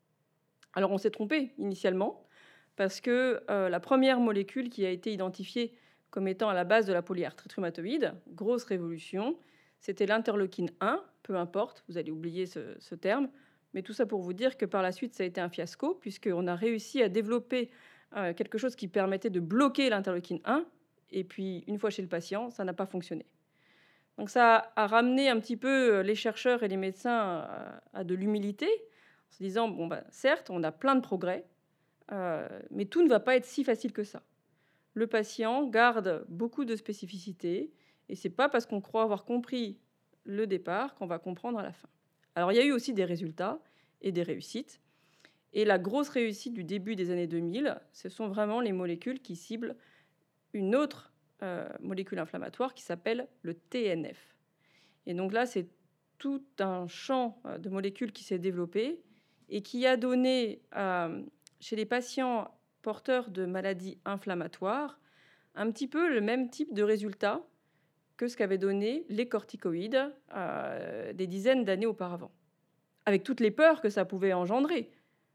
Alors on s'est trompé initialement parce que euh, la première molécule qui a été identifiée comme étant à la base de la polyarthrite rhumatoïde, grosse révolution, c'était l'interleukine un, peu importe, vous allez oublier ce, ce terme, mais tout ça pour vous dire que par la suite ça a été un fiasco puisqu'on a réussi à développer euh, quelque chose qui permettait de bloquer l'interleukine un, et puis une fois chez le patient, ça n'a pas fonctionné. Donc ça a ramené un petit peu les chercheurs et les médecins à, à de l'humilité, en se disant, bon, bah, certes, on a plein de progrès, euh, mais tout ne va pas être si facile que ça. Le patient garde beaucoup de spécificités, et ce n'est pas parce qu'on croit avoir compris le départ qu'on va comprendre à la fin. Alors il y a eu aussi des résultats et des réussites, et la grosse réussite du début des années deux mille, ce sont vraiment les molécules qui ciblent une autre euh, molécule inflammatoire qui s'appelle le T N F. Et donc là, c'est tout un champ de molécules qui s'est développé et qui a donné euh, chez les patients porteurs de maladies inflammatoires un petit peu le même type de résultat que ce qu'avaient donné les corticoïdes euh, des dizaines d'années auparavant, avec toutes les peurs que ça pouvait engendrer.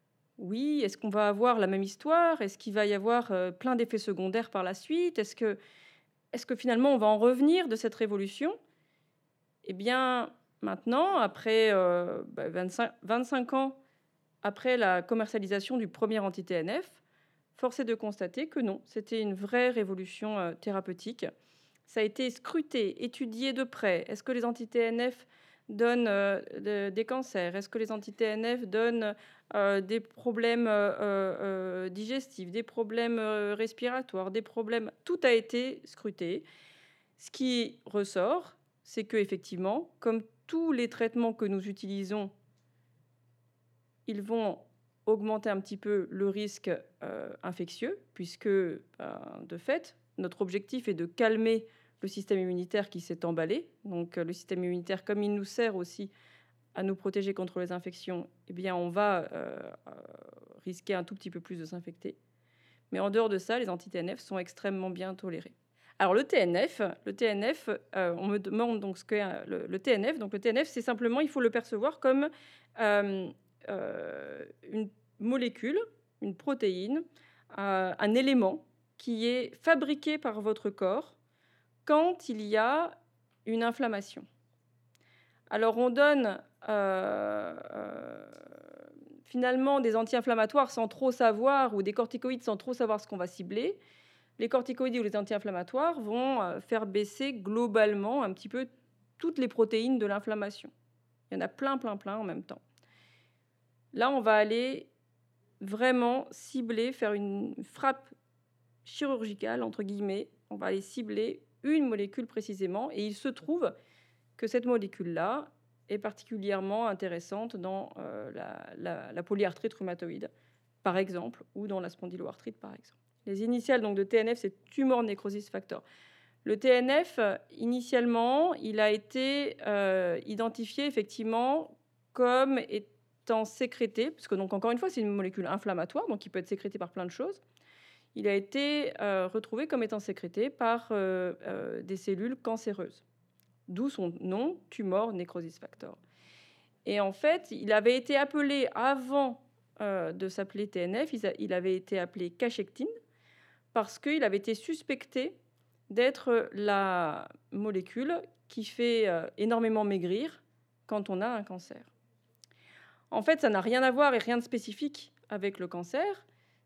Oui, est-ce qu'on va avoir la même histoire? Est-ce qu'il va y avoir euh, plein d'effets secondaires par la suite? Est-ce que, est-ce que finalement on va en revenir de cette révolution? Eh bien, maintenant, après euh, bah, vingt-cinq, vingt-cinq ans après la commercialisation du premier anti-T N F, force est de constater que non, c'était une vraie révolution euh, thérapeutique. Ça a été scruté, étudié de près. Est-ce que les anti-T N F donnent euh, de, des cancers? Est-ce que les anti-T N F donnent euh, des problèmes euh, euh, digestifs, des problèmes euh, respiratoires, des problèmes... Tout a été scruté. Ce qui ressort, c'est qu'effectivement, comme tous les traitements que nous utilisons, ils vont augmenter un petit peu le risque euh, infectieux, puisque, ben, de fait, notre objectif est de calmer le système immunitaire qui s'est emballé. Donc, le système immunitaire, comme il nous sert aussi à nous protéger contre les infections, eh bien, on va euh, risquer un tout petit peu plus de s'infecter. Mais en dehors de ça, les anti-T N F sont extrêmement bien tolérés. Alors le T N F, le T N F, euh, on me demande donc ce qu'est le, le T N F. Donc le T N F, c'est simplement, il faut le percevoir comme euh, euh, une molécule, une protéine, euh, un élément qui est fabriqué par votre corps quand il y a une inflammation. Alors on donne euh, euh, finalement des anti-inflammatoires sans trop savoir, ou des corticoïdes sans trop savoir ce qu'on va cibler. Les corticoïdes ou les anti-inflammatoires vont faire baisser globalement un petit peu toutes les protéines de l'inflammation. Il y en a plein, plein, plein en même temps. Là, on va aller vraiment cibler, faire une frappe chirurgicale, entre guillemets. On va aller cibler une molécule précisément. Et il se trouve que cette molécule-là est particulièrement intéressante dans euh, la, la, la polyarthrite rhumatoïde, par exemple, ou dans la spondyloarthrite, par exemple. Les initiales donc, de T N F, c'est Tumor Necrosis Factor. Le T N F, initialement, il a été euh, identifié effectivement comme étant sécrété, parce que, donc, encore une fois, c'est une molécule inflammatoire, donc il peut être sécrété par plein de choses. Il a été euh, retrouvé comme étant sécrété par euh, euh, des cellules cancéreuses, d'où son nom, Tumor Necrosis Factor. Et en fait, il avait été appelé, avant euh, de s'appeler T N F, il avait été appelé cachectine, parce qu'il avait été suspecté d'être la molécule qui fait énormément maigrir quand on a un cancer. En fait, ça n'a rien à voir et rien de spécifique avec le cancer.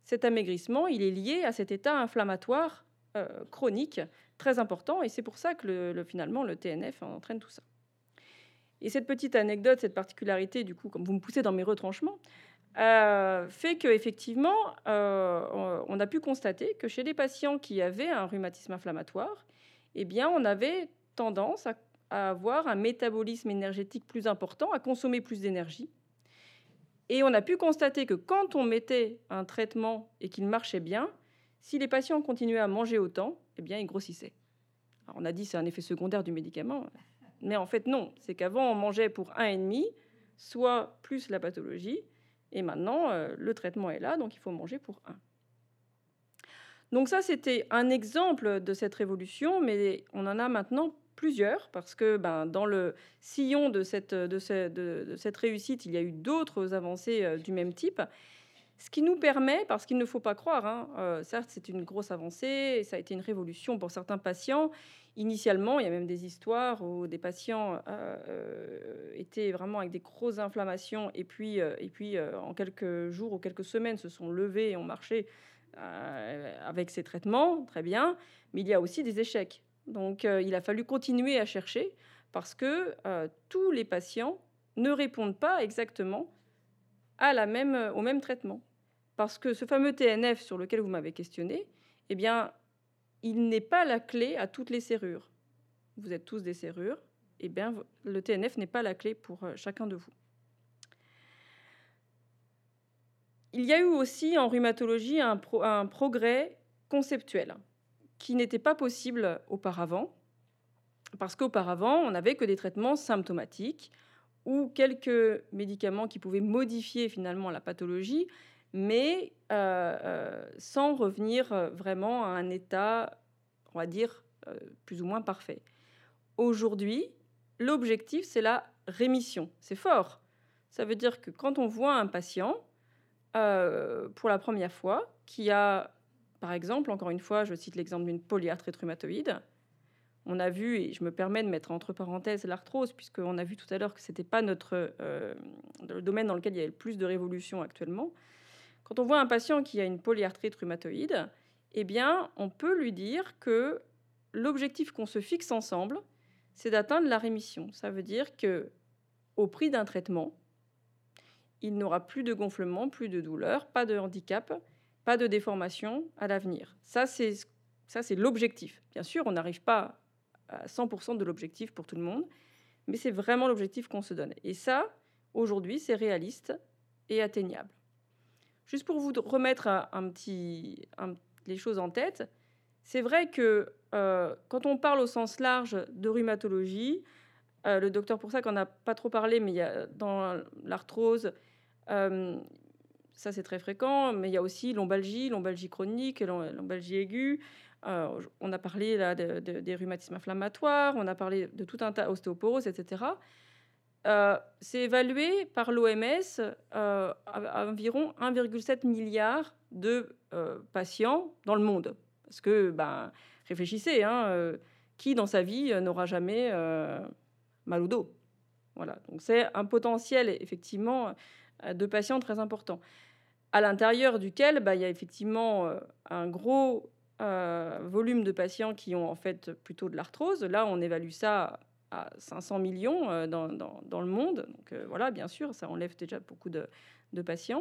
cet amaigrissement, il est lié à cet état inflammatoire euh, chronique très important, et c'est pour ça que le, le- finalement le T N F entraîne tout ça. Et cette petite anecdote, cette particularité, du coup, comme vous me poussez dans mes retranchements, euh, fait qu'effectivement, euh, on a pu constater que chez les patients qui avaient un rhumatisme inflammatoire, eh bien, on avait tendance à, à avoir un métabolisme énergétique plus important, à consommer plus d'énergie. Et on a pu constater que quand on mettait un traitement et qu'il marchait bien, si les patients continuaient à manger autant, eh bien, ils grossissaient. Alors, on a dit que c'est un effet secondaire du médicament, mais en fait non. C'est qu'avant, on mangeait pour un virgule cinq, soit plus la pathologie, et maintenant, euh, le traitement est là, donc il faut manger pour un. Donc ça, c'était un exemple de cette révolution, mais on en a maintenant plusieurs, parce que ben, dans le sillon de cette, de, ce- de- de cette réussite, il y a eu d'autres avancées euh, du même type. Ce qui nous permet, parce qu'il ne faut pas croire, hein, euh, certes c'est une grosse avancée, et ça a été une révolution pour certains patients. Initialement, il y a même des histoires où des patients euh, euh, étaient vraiment avec des grosses inflammations, et puis, euh, et puis euh, en quelques jours ou quelques semaines se sont levés et ont marché euh, avec ces traitements, très bien. Mais il y a aussi des échecs. Donc euh, il a fallu continuer à chercher, parce que euh, tous les patients ne répondent pas exactement à la même, au même traitement. Parce que ce fameux T N F sur lequel vous m'avez questionné, eh bien, il n'est pas la clé à toutes les serrures. Vous êtes tous des serrures, eh bien, le T N F n'est pas la clé pour euh, chacun de vous. Il y a eu aussi en rhumatologie un, pro- un progrès conceptuel qui n'était pas possible auparavant, parce qu'auparavant, on n'avait que des traitements symptomatiques ou quelques médicaments qui pouvaient modifier finalement la pathologie, mais euh, euh, sans revenir euh, vraiment à un état, on va dire, euh, plus ou moins parfait. Aujourd'hui, l'objectif, c'est la rémission. C'est fort. Ça veut dire que quand on voit un patient, euh, pour la première fois, qui a, par exemple, encore une fois, je cite l'exemple d'une polyarthrite rhumatoïde, on a vu, et je me permets de mettre entre parenthèses l'arthrose, puisqu'on a vu tout à l'heure que ce n'était pas notre, euh, le domaine dans lequel il y a le plus de révolution actuellement. Quand on voit un patient qui a une polyarthrite rhumatoïde, eh bien, on peut lui dire que l'objectif qu'on se fixe ensemble, c'est d'atteindre la rémission. Ça veut dire que, au prix d'un traitement, il n'aura plus de gonflement, plus de douleur, pas de handicap, pas de déformation à l'avenir. Ça, c'est, ça, c'est l'objectif. Bien sûr, on n'arrive pas à cent pour cent de l'objectif pour tout le monde, mais c'est vraiment l'objectif qu'on se donne. Et ça, aujourd'hui, c'est réaliste et atteignable. Juste pour vous remettre un, un petit, un- les choses en tête, c'est vrai que euh, quand on parle au sens large de rhumatologie, euh, le docteur Poursac n'en a pas trop parlé, mais il y a, dans l'arthrose, euh, ça c'est très fréquent, mais il y a aussi lombalgie, lombalgie chronique, lombalgie aiguë. Euh, on a parlé là, de, de, des rhumatismes inflammatoires, on a parlé de tout un tas d'ostéoporose, et cetera. Euh, c'est évalué par l'O M S euh, à, à environ un virgule sept milliard de euh, patients dans le monde. Parce que, ben, réfléchissez, hein, euh, qui dans sa vie euh, n'aura jamais euh, mal au dos? Voilà, donc c'est un potentiel effectivement euh, de patients très important, à l'intérieur duquel bah, il y a effectivement euh, un gros euh, volume de patients qui ont en fait plutôt de l'arthrose. Là, on évalue ça à cinq cents millions euh, dans, dans, dans le monde. Donc euh, voilà, bien sûr, ça enlève déjà beaucoup de, de patients.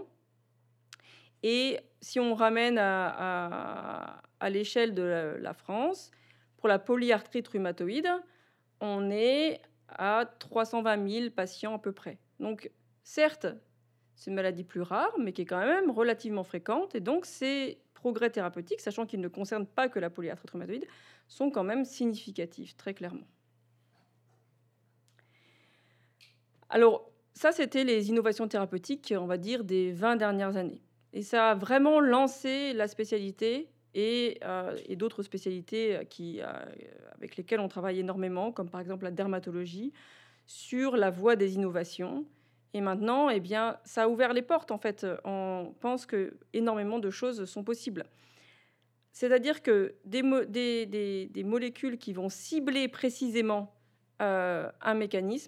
Et si on ramène à, à, à l'échelle de la, la France, pour la polyarthrite rhumatoïde, on est à trois cent vingt mille patients à peu près. Donc certes, c'est une maladie plus rare, mais qui est quand même relativement fréquente. Et donc, ces progrès thérapeutiques, sachant qu'ils ne concernent pas que la polyarthrite rhumatoïde, sont quand même significatifs, très clairement. Alors, ça, c'était les innovations thérapeutiques, on va dire, des vingt dernières années. Et ça a vraiment lancé la spécialité et, euh, et d'autres spécialités qui, euh, avec lesquelles on travaille énormément, comme par exemple la dermatologie, sur la voie des innovations. Et maintenant, eh bien, ça a ouvert les portes, en fait. On pense que énormément de choses sont possibles. C'est-à-dire que des, mo des, des, des molécules qui vont cibler précisément euh, un mécanisme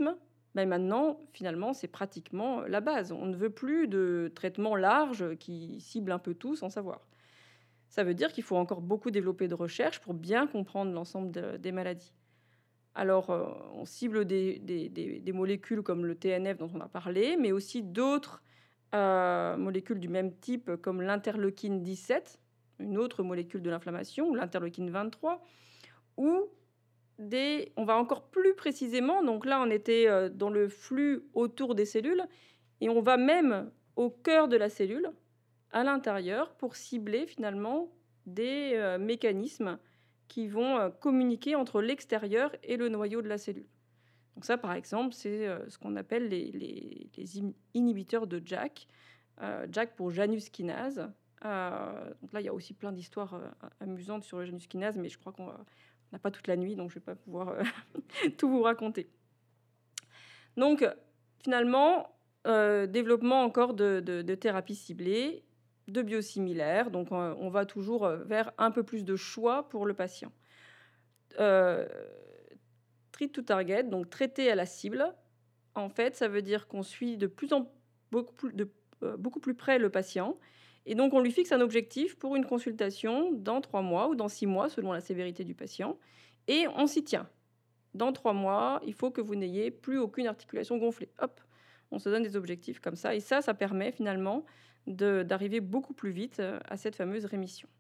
Ben maintenant, finalement, c'est pratiquement la base. On ne veut plus de traitements larges qui ciblent un peu tout sans savoir. Ça veut dire qu'il faut encore beaucoup développer de recherche pour bien comprendre l'ensemble de- des maladies. Alors, euh, on cible des, des- des- des molécules comme le T N F dont on a parlé, mais aussi d'autres euh, molécules du même type comme l'interleukine dix-sept, une autre molécule de l'inflammation, ou l'interleukine vingt-trois, ou des, on va encore plus précisément, donc là on était euh, dans le flux autour des cellules, et on va même au cœur de la cellule, à l'intérieur, pour cibler finalement des euh, mécanismes qui vont euh, communiquer entre l'extérieur et le noyau de la cellule. Donc ça, par exemple, c'est euh, ce qu'on appelle les, les- les in- inhibiteurs de JAK, euh, JAK pour Janus kinase. Euh, donc là, il y a aussi plein d'histoires euh, amusantes sur le Janus kinase, mais je crois qu'on va- on n'a pas toute la nuit, donc je ne vais pas pouvoir euh, tout vous raconter. Donc, finalement, euh, développement encore de, de- de thérapies ciblées, de biosimilaires. Donc, euh, on va toujours euh, vers un peu plus de choix pour le patient. Euh, treat to target, donc traiter à la cible. En fait, ça veut dire qu'on suit de plus en beaucoup plus, de, euh, beaucoup plus près le patient. Et donc, on lui fixe un objectif pour une consultation dans trois mois ou dans six mois, selon la sévérité du patient. Et on s'y tient. Dans trois mois, il faut que vous n'ayez plus aucune articulation gonflée. Hop, on se donne des objectifs comme ça. Et ça, ça permet finalement de- d'arriver beaucoup plus vite euh, à cette fameuse rémission.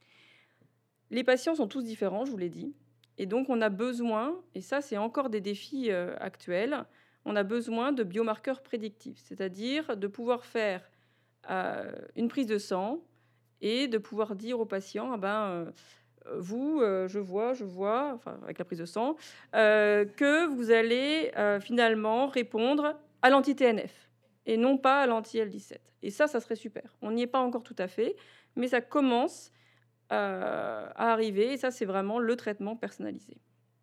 Les patients sont tous différents, je vous l'ai dit. Et donc, on a besoin, et ça, c'est encore des défis euh, actuels, on a besoin de biomarqueurs prédictifs, c'est-à-dire de pouvoir faire euh, une prise de sang et de pouvoir dire au patient, ah ben, euh, vous, euh, je vois, je vois, enfin, avec la prise de sang, euh, que vous allez euh, finalement répondre à l'anti-T N F et non pas à l'anti-L dix-sept. Et ça, ça serait super. On n'y est pas encore tout à fait, mais ça commence euh, à arriver, et ça, c'est vraiment le traitement personnalisé.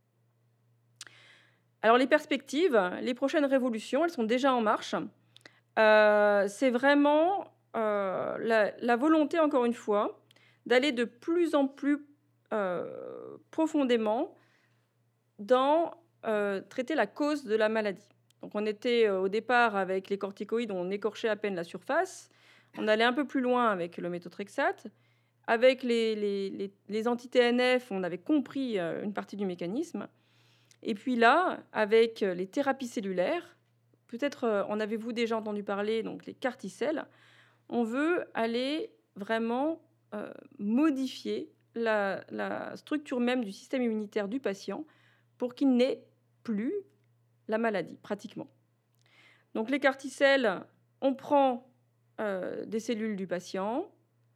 Alors, les perspectives, les prochaines révolutions, elles sont déjà en marche. Euh, c'est vraiment euh, la, la volonté, encore une fois, d'aller de plus en plus euh, profondément dans euh, traiter la cause de la maladie. Donc, on était euh, au départ avec les corticoïdes, on écorchait à peine la surface. On allait un peu plus loin avec le méthotrexate. Avec les, les, les, les anti-T N F, on avait compris euh, une partie du mécanisme. Et puis là, avec les thérapies cellulaires, peut-être euh, en avez-vous déjà entendu parler, donc les CAR-T-cells, on veut aller vraiment euh, modifier la, la structure même du système immunitaire du patient pour qu'il n'ait plus la maladie, pratiquement. Donc les CAR-T-cells, on prend euh, des cellules du patient,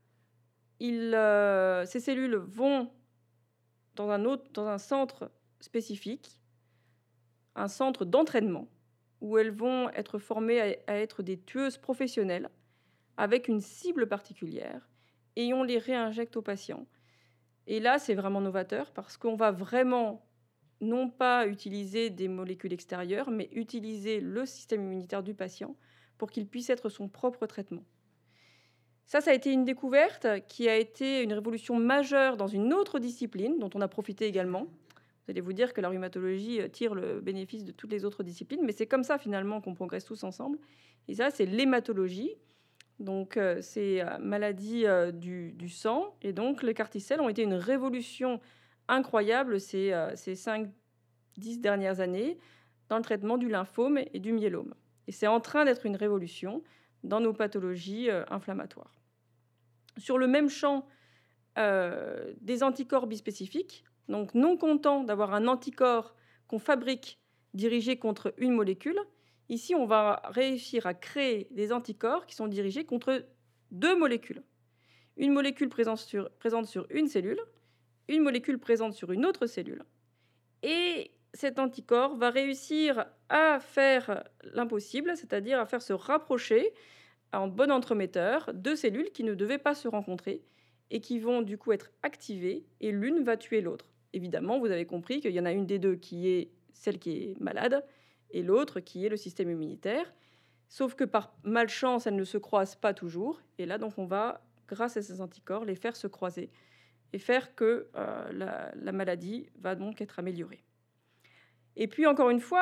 il, euh, ces cellules vont dans un, autre, dans un centre spécifique, un centre d'entraînement, où elles vont être formées à, à être des tueuses professionnelles avec une cible particulière, et on les réinjecte aux patients. Et là, c'est vraiment novateur parce qu'on va vraiment non pas utiliser des molécules extérieures, mais utiliser le système immunitaire du patient pour qu'il puisse être son propre traitement. Ça, ça a été une découverte qui a été une révolution majeure dans une autre discipline dont on a profité également. Vous allez vous dire que la rhumatologie tire le bénéfice de toutes les autres disciplines, mais c'est comme ça finalement qu'on progresse tous ensemble. Et ça, c'est l'hématologie. Donc, euh, c'est euh, maladie euh, du, du sang. Et donc, les CAR-T-cells ont été une révolution incroyable ces, euh, ces cinq dix dernières années dans le traitement du lymphome et du myélome. Et c'est en train d'être une révolution dans nos pathologies euh, inflammatoires. Sur le même champ, euh, des anticorps bispécifiques, donc non content d'avoir un anticorps qu'on fabrique dirigé contre une molécule, ici on va réussir à créer des anticorps qui sont dirigés contre deux molécules. Une molécule présente sur, présente sur une cellule, une molécule présente sur une autre cellule. Et cet anticorps va réussir à faire l'impossible, c'est-à-dire à faire se rapprocher en bon entremetteur deux cellules qui ne devaient pas se rencontrer et qui vont du coup être activées, et l'une va tuer l'autre. Évidemment, vous avez compris qu'il y en a une des deux qui est celle qui est malade et l'autre qui est le système immunitaire. Sauf que par malchance, elles ne se croisent pas toujours. Et là, donc, on va, grâce à ces anticorps, les faire se croiser et faire que euh, la, la maladie va donc être améliorée. Et puis, encore une fois,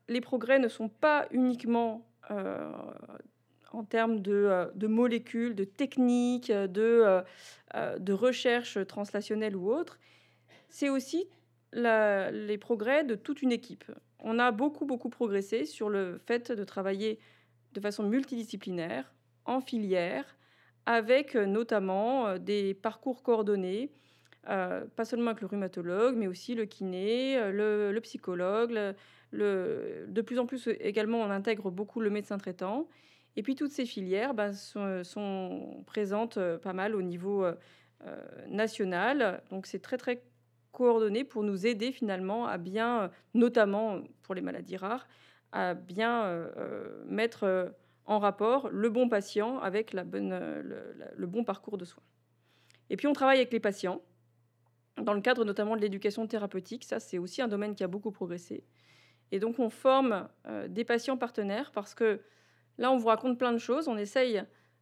les progrès ne sont pas uniquement, heu, en termes de, heu, de molécules, de techniques, heu, de, heu heu, de recherche translationnelle ou autre. C'est aussi la les progrès de toute une équipe. On a beaucoup, beaucoup progressé sur le fait de travailler de façon multidisciplinaire, en filière, avec, heu, notamment, heu, des parcours coordonnés, heu, pas seulement avec le rhumatologue, mais aussi le kiné, heu, le le psychologue, le le de plus en plus, heu, également, on intègre beaucoup le médecin traitant et puis toutes ces filières, bah, sont, sont présentes, heu, pas mal au niveau, heu heu, national. Donc c'est très, très coordonné pour nous aider finalement à bien, heu, notamment pour les maladies rares, à bien, heu heu, mettre, heu, en rapport le bon patient avec la bonne, heu, le la le bon parcours de soins. Et puis on travaille avec les patients, dans le cadre notamment de l'éducation thérapeutique. Ça, c'est aussi un domaine qui a beaucoup progressé. Et donc on forme, heu, des patients partenaires parce que là, on vous raconte plein de choses. On essaye,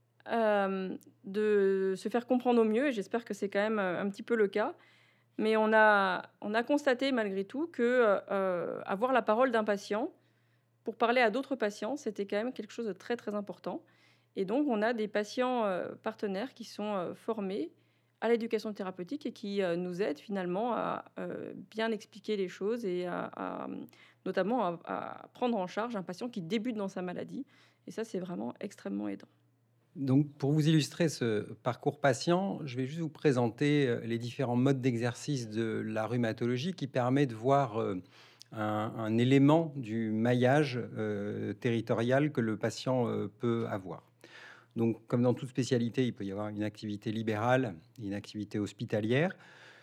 hem, de se faire comprendre au mieux et j'espère que c'est quand même, heu, un petit peu le cas. Mais on a on a constaté malgré tout que, heu avoir la parole d'un patient pour parler à d'autres patients, c'était quand même quelque chose de très, très important. Et donc on a des patients, heu, partenaires qui sont, heu, formés à l'éducation thérapeutique et qui, heu, nous aident finalement à, heu, bien expliquer les choses et à à, mmh, notamment à à prendre en charge un patient qui débute dans sa maladie et ça, c'est vraiment extrêmement aidant. Donc, pour vous illustrer ce parcours patient, je vais juste vous présenter euh, les différents modes d'exercice de la rhumatologie qui permet de voir euh, un, un élément du maillage euh, territorial que le patient euh, peut avoir. Donc, comme dans toute spécialité, il peut y avoir une activité libérale et une activité hospitalière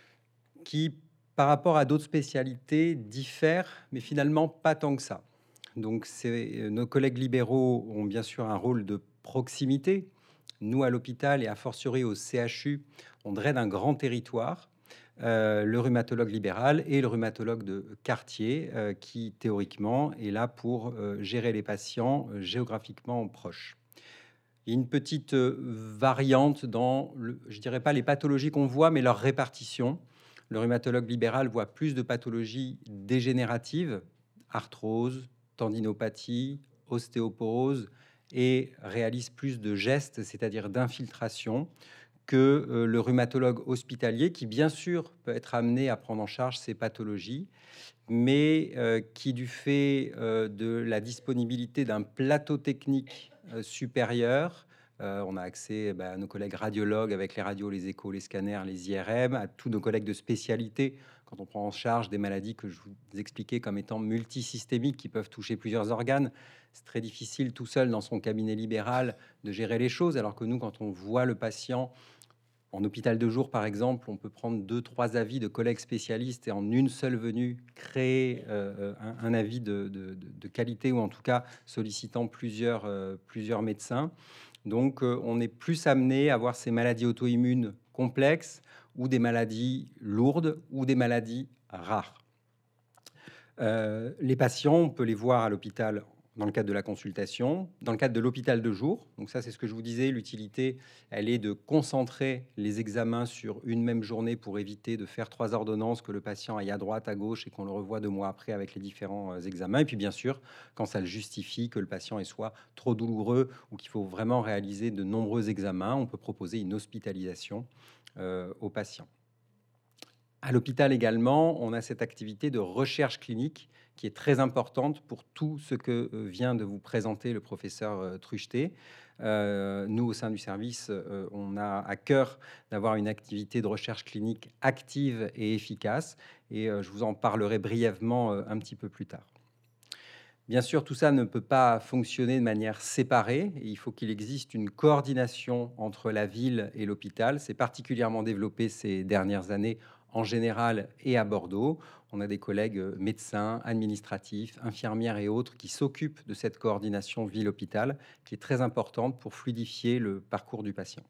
qui, par rapport à d'autres spécialités, diffèrent, mais finalement pas tant que ça. Donc, c'est, euh, nos collègues libéraux ont bien sûr un rôle de proximité. Nous, à l'hôpital et a fortiori au C H U, on draine un grand territoire. Euh, le rhumatologue libéral et le rhumatologue de quartier, euh, qui théoriquement est là pour euh, gérer les patients euh, géographiquement proches. Il y a une petite euh, variante dans, le, je dirais pas les pathologies qu'on voit, mais leur répartition. Le rhumatologue libéral voit plus de pathologies dégénératives, arthrose, tendinopathie, ostéoporose, et réalise plus de gestes, c'est-à-dire d'infiltration, que euh, le rhumatologue hospitalier, qui bien sûr peut être amené à prendre en charge ces pathologies, mais euh, qui, du fait euh, de la disponibilité d'un plateau technique euh, supérieur, euh, on a accès bah, à nos collègues radiologues avec les radios, les échos, les scanners, les I R M, à tous nos collègues de spécialité quand on prend en charge des maladies que je vous expliquais comme étant multisystémiques qui peuvent toucher plusieurs organes. C'est très difficile tout seul dans son cabinet libéral de gérer les choses, alors que nous, quand on voit le patient, en hôpital de jour, par exemple, on peut prendre deux, trois avis de collègues spécialistes et en une seule venue créer euh, un, un avis de, de- de- de qualité ou en tout cas sollicitant plusieurs, euh, plusieurs médecins. Donc, euh, on est plus amené à voir ces maladies auto-immunes complexes ou des maladies lourdes ou des maladies rares. Euh, les patients, on peut les voir à l'hôpital dans le cadre de la consultation, dans le cadre de l'hôpital de jour. Donc ça, c'est ce que je vous disais, l'utilité, elle est de concentrer les examens sur une même journée pour éviter de faire trois ordonnances, que le patient aille à droite, à gauche et qu'on le revoie deux mois après avec les différents euh, examens. Et puis bien sûr, quand ça le justifie, que le patient est soit trop douloureux ou qu'il faut vraiment réaliser de nombreux examens, on peut proposer une hospitalisation euh, au patient. À l'hôpital également, on a cette activité de recherche clinique qui est très importante pour tout ce que euh, vient de vous présenter le professeur euh, Trucheté. Euh, nous, au sein du service, euh, on a à cœur d'avoir une activité de recherche clinique active et efficace. Et euh, je vous en parlerai brièvement euh, un petit peu plus tard. Bien sûr, tout ça ne peut pas fonctionner de manière séparée. Et il faut qu'il existe une coordination entre la ville et l'hôpital. C'est particulièrement développé ces dernières années en général et à Bordeaux. On a des collègues euh, médecins, administratifs, infirmières et autres qui s'occupent de cette coordination ville-hôpital qui est très importante pour fluidifier le parcours du patient.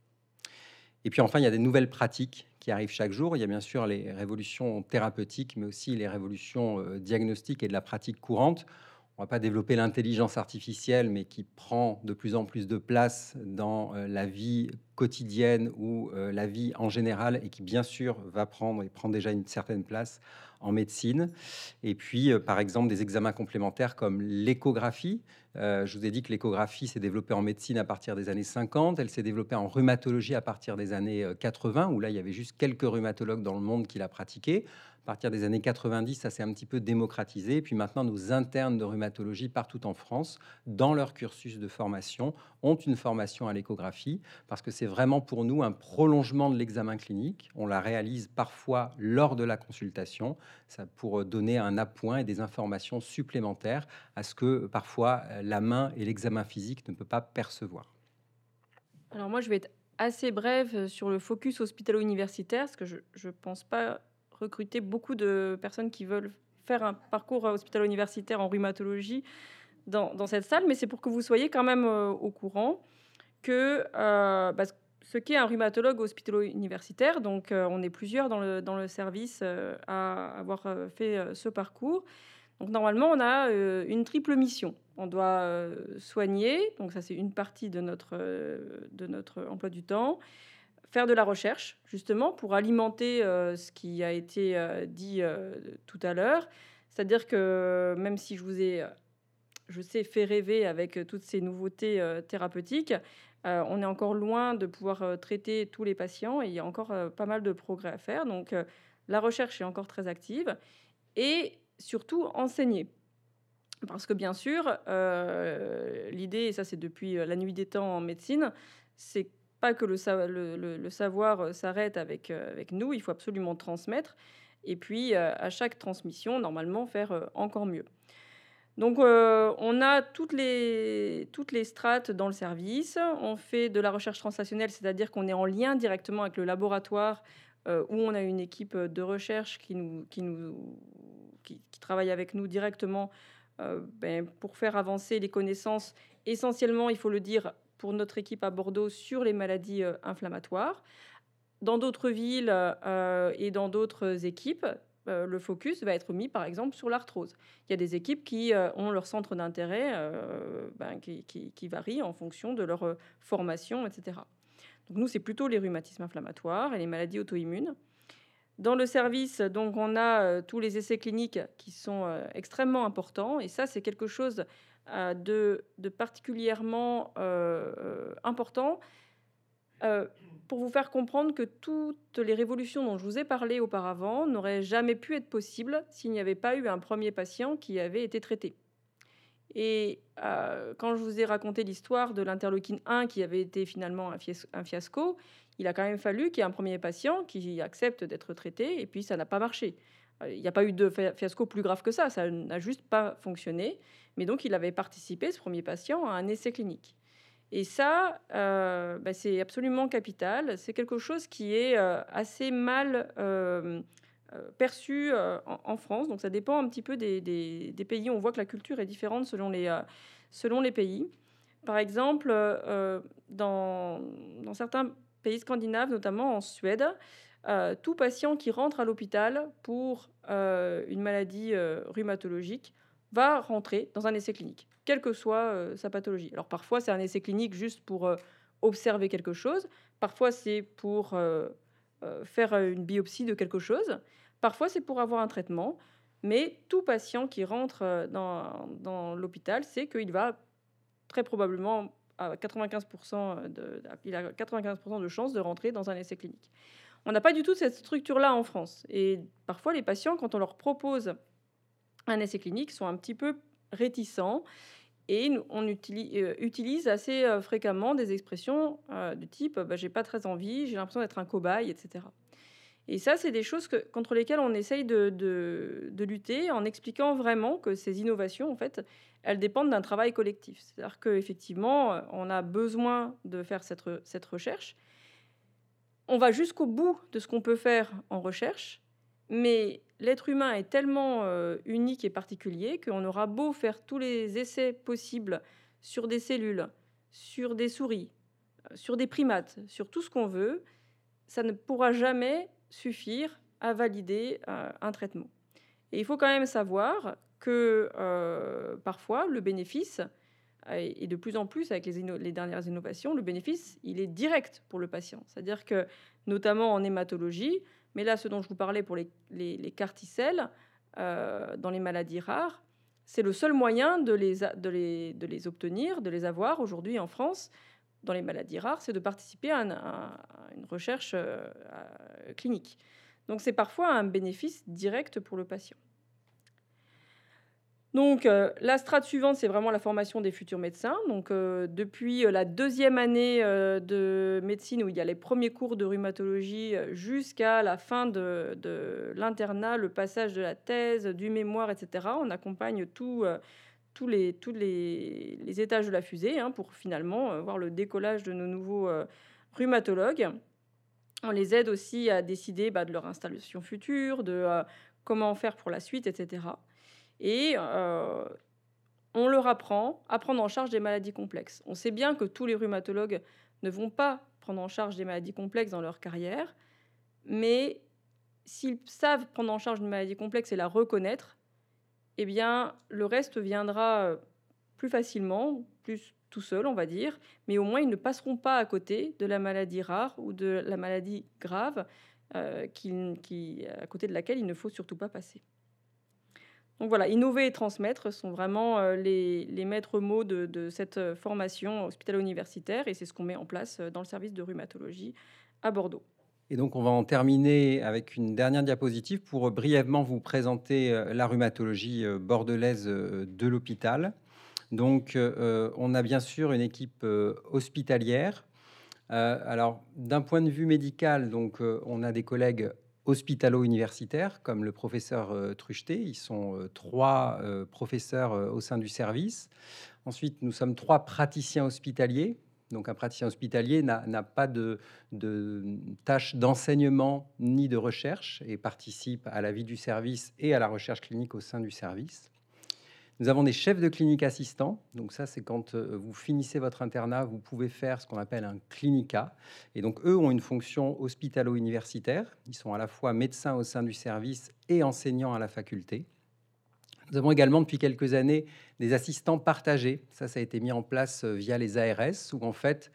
Et puis enfin, il y a des nouvelles pratiques qui arrivent chaque jour. Il y a bien sûr les révolutions thérapeutiques, mais aussi les révolutions euh, diagnostiques et de la pratique courante. on va pas développer l'intelligence artificielle, mais qui prend de plus en plus de place dans euh, la vie quotidienne ou euh, la vie en général, et qui bien sûr va prendre et prend déjà une certaine place en médecine. Et puis, euh, par exemple, des examens complémentaires comme l'échographie. Euh, je vous ai dit que l'échographie s'est développée en médecine à partir des années cinquante. Elle s'est développée en rhumatologie à partir des années euh, quatre-vingts, où là, il y avait juste quelques rhumatologues dans le monde qui la pratiquaient. À partir des années quatre-vingt-dix, ça s'est un petit peu démocratisé. Et puis maintenant, nos internes de rhumatologie partout en France, dans leur cursus de formation, ont une formation à l'échographie parce que c'est vraiment pour nous un prolongement de l'examen clinique. On la réalise parfois lors de la consultation, ça pour donner un appoint et des informations supplémentaires à ce que parfois la main et l'examen physique ne peut pas percevoir. Alors moi, je vais être assez brève sur le focus hospitalo-universitaire, parce que je ne pense pas recruter beaucoup de personnes qui veulent faire un parcours hospitalo-universitaire en rhumatologie dans, dans cette salle, mais c'est pour que vous soyez quand même euh, au courant que euh, bah, ce qu'est un rhumatologue hospitalo-universitaire, donc euh, on est plusieurs dans le, dans le service euh, à avoir euh, fait euh, ce parcours. Donc normalement, on a euh, une triple mission. On doit euh, soigner, donc ça c'est une partie de notre, euh, de notre emploi du temps. Faire de la recherche, justement, pour alimenter euh, ce qui a été euh, dit euh, tout à l'heure. C'est-à-dire que même si je vous ai, je sais, fait rêver avec toutes ces nouveautés euh, thérapeutiques, euh, on est encore loin de pouvoir euh, traiter tous les patients et il y a encore euh, pas mal de progrès à faire. Donc euh, la recherche est encore très active et surtout enseigner. Parce que bien sûr, euh, l'idée, et ça c'est depuis la nuit des temps en médecine, c'est pas que le, sa- le- le- le savoir euh, s'arrête avec, euh, avec nous, il faut absolument transmettre. Et puis, euh, à chaque transmission, normalement, faire euh, encore mieux. Donc, euh, on a toutes les, toutes les strates dans le service. On fait de la recherche translationnelle, c'est-à-dire qu'on est en lien directement avec le laboratoire euh, où on a une équipe de recherche qui, nous, qui, nous, qui, qui travaille avec nous directement euh, ben, pour faire avancer les connaissances, essentiellement, il faut le dire, pour notre équipe à Bordeaux, sur les maladies euh, inflammatoires. Dans d'autres villes euh, et dans d'autres équipes, euh, le focus va être mis, par exemple, sur l'arthrose. Il y a des équipes qui euh, ont leur centre d'intérêt euh, ben, qui, qui, qui varie en fonction de leur euh, formation, et cetera. Donc nous, c'est plutôt les rhumatismes inflammatoires et les maladies auto-immunes. Dans le service, donc, on a euh, tous les essais cliniques qui sont euh, extrêmement importants. Et ça, c'est quelque chose euh, de, de particulièrement euh, euh, important euh, pour vous faire comprendre que toutes les révolutions dont je vous ai parlé auparavant n'auraient jamais pu être possibles s'il n'y avait pas eu un premier patient qui avait été traité. Et euh, quand je vous ai raconté l'histoire de l'interleukine un qui avait été finalement un, fias- un fiasco, il a quand même fallu qu'il y ait un premier patient qui accepte d'être traité, et puis ça n'a pas marché. Euh, Il n'y a pas eu de fa- fiasco plus grave que ça, ça n'a juste pas fonctionné. Mais donc il avait participé, ce premier patient, à un essai clinique. Et ça, euh, bah, c'est absolument capital. C'est quelque chose qui est euh, assez mal euh, euh, perçu euh, en, en France. Donc ça dépend un petit peu des, des- des pays. On voit que la culture est différente selon les, euh, selon les pays. Par exemple, euh, dans, dans certains pays scandinaves, notamment en Suède, euh, tout patient qui rentre à l'hôpital pour euh, une maladie euh, rhumatologique va rentrer dans un essai clinique, quelle que soit euh, sa pathologie. Alors parfois, c'est un essai clinique juste pour euh, observer quelque chose. Parfois, c'est pour euh, euh, faire une biopsie de quelque chose. Parfois, c'est pour avoir un traitement. Mais tout patient qui rentre euh, dans, dans l'hôpital sait qu'il va très probablement à quatre-vingt-quinze pour cent de, il a quatre-vingt-quinze pour cent de chances de rentrer dans un essai clinique. On n'a pas du tout cette structure-là en France. Et parfois, les patients, quand on leur propose un essai clinique, sont un petit peu réticents. Et on utilise, euh, utilise assez euh, fréquemment des expressions euh, du type bah, j'ai pas très envie, j'ai l'impression d'être un cobaye, et cetera. Et ça, c'est des choses que, contre lesquelles on essaye de, de, de lutter en expliquant vraiment que ces innovations, en fait, elles dépendent d'un travail collectif. C'est-à-dire qu'effectivement, on a besoin de faire cette, cette recherche. On va jusqu'au bout de ce qu'on peut faire en recherche, mais l'être humain est tellement euh, unique et particulier qu'on aura beau faire tous les essais possibles sur des cellules, sur des souris, euh, sur des primates, sur tout ce qu'on veut, ça ne pourra jamais suffire à valider euh, un traitement. Et il faut quand même savoir que, heu, parfois le bénéfice, heu, et de plus en plus avec les inno les dernières innovations, le bénéfice, il est direct pour le patient. C'est-à-dire que, notamment en hématologie, mais là, ce dont je vous parlais pour les les les CAR-T-cells, heu, dans les maladies rares, c'est le seul moyen de les a de les de les obtenir, de les avoir aujourd'hui en France, dans les maladies rares, c'est de participer à un à une recherche, heu, à clinique. Donc c'est parfois un bénéfice direct pour le patient. Donc, heu, la strate suivante, c'est vraiment la formation des futurs médecins. Donc, heu, depuis, heu, la deuxième année, heu, de médecine où il y a les premiers cours de rhumatologie, heu, jusqu'à la fin de de l'internat, le passage de la thèse, du mémoire et cetera. On accompagne tout, heu, tous les tous les les étages de la fusée, hein, pour finalement, heu, voir le décollage de nos nouveaux, heu, rhumatologues. On les aide aussi à décider, bah, de leur installation future, de, heu, comment faire pour la suite et cetera. Et heu, on leur apprend à prendre en charge des maladies complexes. On sait bien que tous les rhumatologues ne vont pas prendre en charge des maladies complexes dans leur carrière, mais s'ils savent prendre en charge une maladie complexe et la reconnaître, eh bien, le reste viendra, heu, plus facilement, plus tout seul, on va dire, mais au moins ils ne passeront pas à côté de la maladie rare ou de la maladie grave, heu, qui qui à côté de laquelle il ne faut surtout pas passer. Donc voilà, innover et transmettre sont vraiment, heu, les les maîtres mots de de cette, heu, formation hospitalo-universitaire et c'est ce qu'on met en place, heu, dans le service de rhumatologie à Bordeaux. Et donc, on va en terminer avec une dernière diapositive pour, heu, brièvement vous présenter, heu, la rhumatologie, heu, bordelaise, heu, de l'hôpital. Donc, heu on a bien sûr une équipe, heu, hospitalière. Heu, alors d'un point de vue médical, donc, heu, on a des collègues hospitalo-universitaires comme le professeur, heu, Truchetet. Ils sont, heu, trois, heu, professeurs, heu, au sein du service. Ensuite, nous sommes trois praticiens hospitaliers. Donc un praticien hospitalier n'a n'a pas de de, mmh, tâche d'enseignement ni de recherche et participe à la vie du service et à la recherche clinique au sein du service. Nous avons des chefs de clinique assistants. Donc ça, c'est quand, heu, vous finissez votre internat, vous pouvez faire ce qu'on appelle un clinica et donc eux ont une fonction hospitalo-universitaire. Ils sont à la fois médecins au sein du service et enseignants à la faculté. Nous avons également depuis quelques années des assistants partagés. Ça, ça a été mis en place, heu, via les A R S où en fait,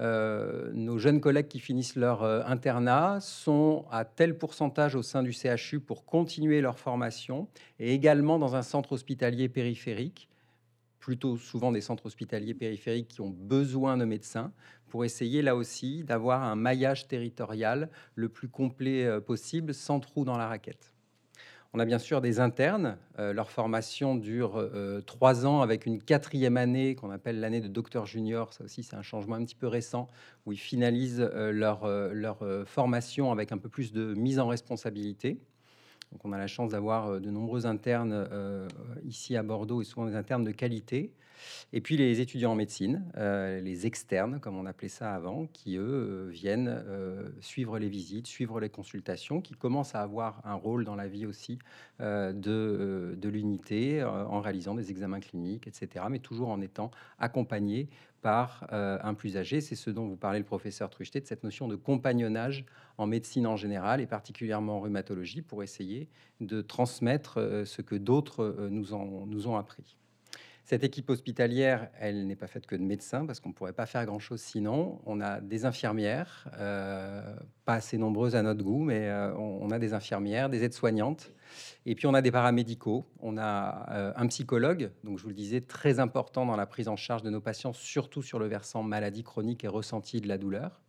heu, nos jeunes collègues qui finissent leur, heu, internat sont à tel pourcentage au sein du C H U pour continuer leur formation et également dans un centre hospitalier périphérique, plutôt souvent des centres hospitaliers périphériques qui ont besoin de médecins, pour essayer là aussi d'avoir un maillage territorial le plus complet, heu, possible, sans trou dans la raquette. On a bien sûr des internes, heu, leur formation dure, heu, trois ans avec une quatrième année qu'on appelle l'année de docteur junior. Ça aussi, c'est un changement un petit peu récent où ils finalisent, heu, leur, heu, leur, heu, formation avec un peu plus de mise en responsabilité. Donc on a la chance d'avoir, heu, de nombreux internes, heu, ici à Bordeaux et souvent des internes de qualité. Et puis les étudiants en médecine, heu, les externes comme on appelait ça avant, qui eux, heu, viennent, heu, suivre les visites, suivre les consultations, qui commencent à avoir un rôle dans la vie aussi, heu, de, heu, de l'unité, heu, en réalisant des examens cliniques et cetera, mais toujours en étant accompagnés par, heu, un plus âgé. C'est ce dont vous parlait le professeur Truchetet, de cette notion de compagnonnage en médecine en général et particulièrement en rhumatologie pour essayer de transmettre, heu, ce que d'autres, heu, nous ont nous ont appris. Cette équipe hospitalière, elle n'est pas faite que de médecins parce qu'on ne pourrait pas faire grand-chose sinon. On a des infirmières, heu, pas assez nombreuses à notre goût, mais heu, on on a des infirmières, des aides-soignantes et puis on a des paramédicaux. On a, heu, un psychologue, donc je vous le disais, très important dans la prise en charge de nos patients, surtout sur le versant maladie chronique et ressenti de la douleur.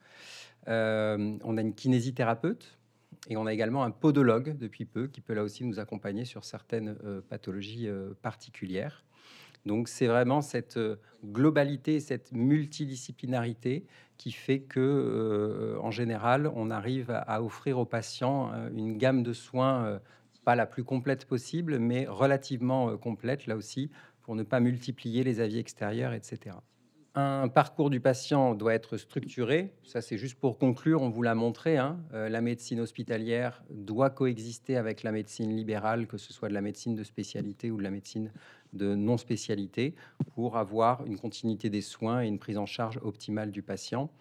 Hem, on a une kinésithérapeute et on a également un podologue depuis peu qui peut là aussi nous accompagner sur certaines, heu, pathologies, heu, particulières. Donc c'est vraiment cette, heu, globalité, cette multidisciplinarité qui fait que, heu, en général, on arrive à à offrir aux patients, heu, une gamme de soins, heu, pas la plus complète possible, mais relativement, heu, complète là aussi, pour ne pas multiplier les avis extérieurs et cetera. Un parcours du patient doit être structuré. Ça, c'est juste pour conclure, on vous l'a montré, hein, heu, la médecine hospitalière doit coexister avec la médecine libérale, que ce soit de la médecine de spécialité ou de la médecine de non spécialité, pour avoir une continuité des soins et une prise en charge optimale du patient.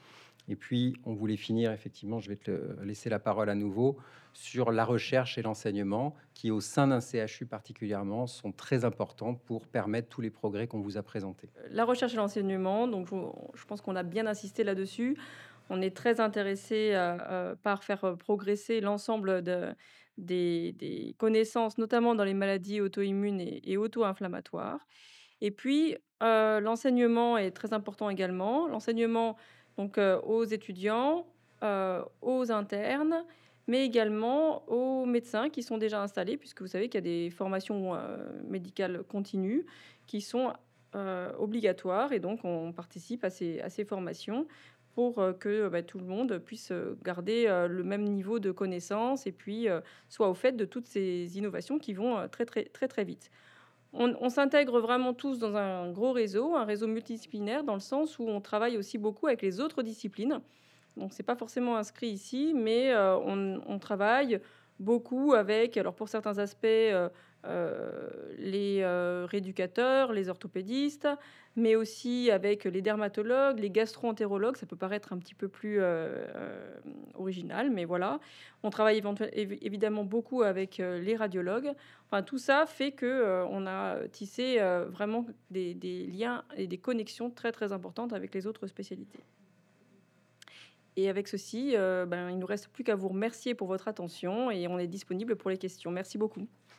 Et puis, on voulait finir, effectivement, je vais te le- laisser la parole à nouveau, sur la recherche et l'enseignement, qui au sein d'un C H U particulièrement sont très importants pour permettre tous les progrès qu'on vous a présentés. La recherche et l'enseignement, donc je je pense qu'on a bien insisté là-dessus. On est très intéressé, heu heu, par faire, heu, progresser l'ensemble de des des connaissances, notamment dans les maladies auto-immunes et et auto-inflammatoires. Et puis, heu, l'enseignement est très important également. L'enseignement donc, heu, aux étudiants, heu, aux internes, mais également aux médecins qui sont déjà installés, puisque vous savez qu'il y a des formations, heu, médicales continues qui sont, heu, obligatoires, et donc on participe à ces à ces formations pour, heu, que, bah, tout le monde puisse, heu, garder, heu, le même niveau de connaissance, et puis, heu, soit au fait de toutes ces innovations qui vont, heu, très, très, très, très vite. On on s'intègre vraiment tous dans un gros réseau, un réseau multidisciplinaire, dans le sens où on travaille aussi beaucoup avec les autres disciplines. Donc c'est pas forcément inscrit ici, mais heu, on on travaille beaucoup avec, alors pour certains aspects, heu heu, les, heu, rééducateurs, les orthopédistes, mais aussi avec les dermatologues, les gastro-entérologues. Ça peut paraître un petit peu plus, heu, hem, original, mais voilà. On travaille éventuel évi évidemment beaucoup avec, heu, les radiologues. Enfin, tout ça fait que, heu, on a tissé, heu, vraiment des des liens et des connexions très, très importantes avec les autres spécialités. Et avec ceci, heu, ben, il ne nous reste plus qu'à vous remercier pour votre attention, et on est disponible pour les questions. Merci beaucoup.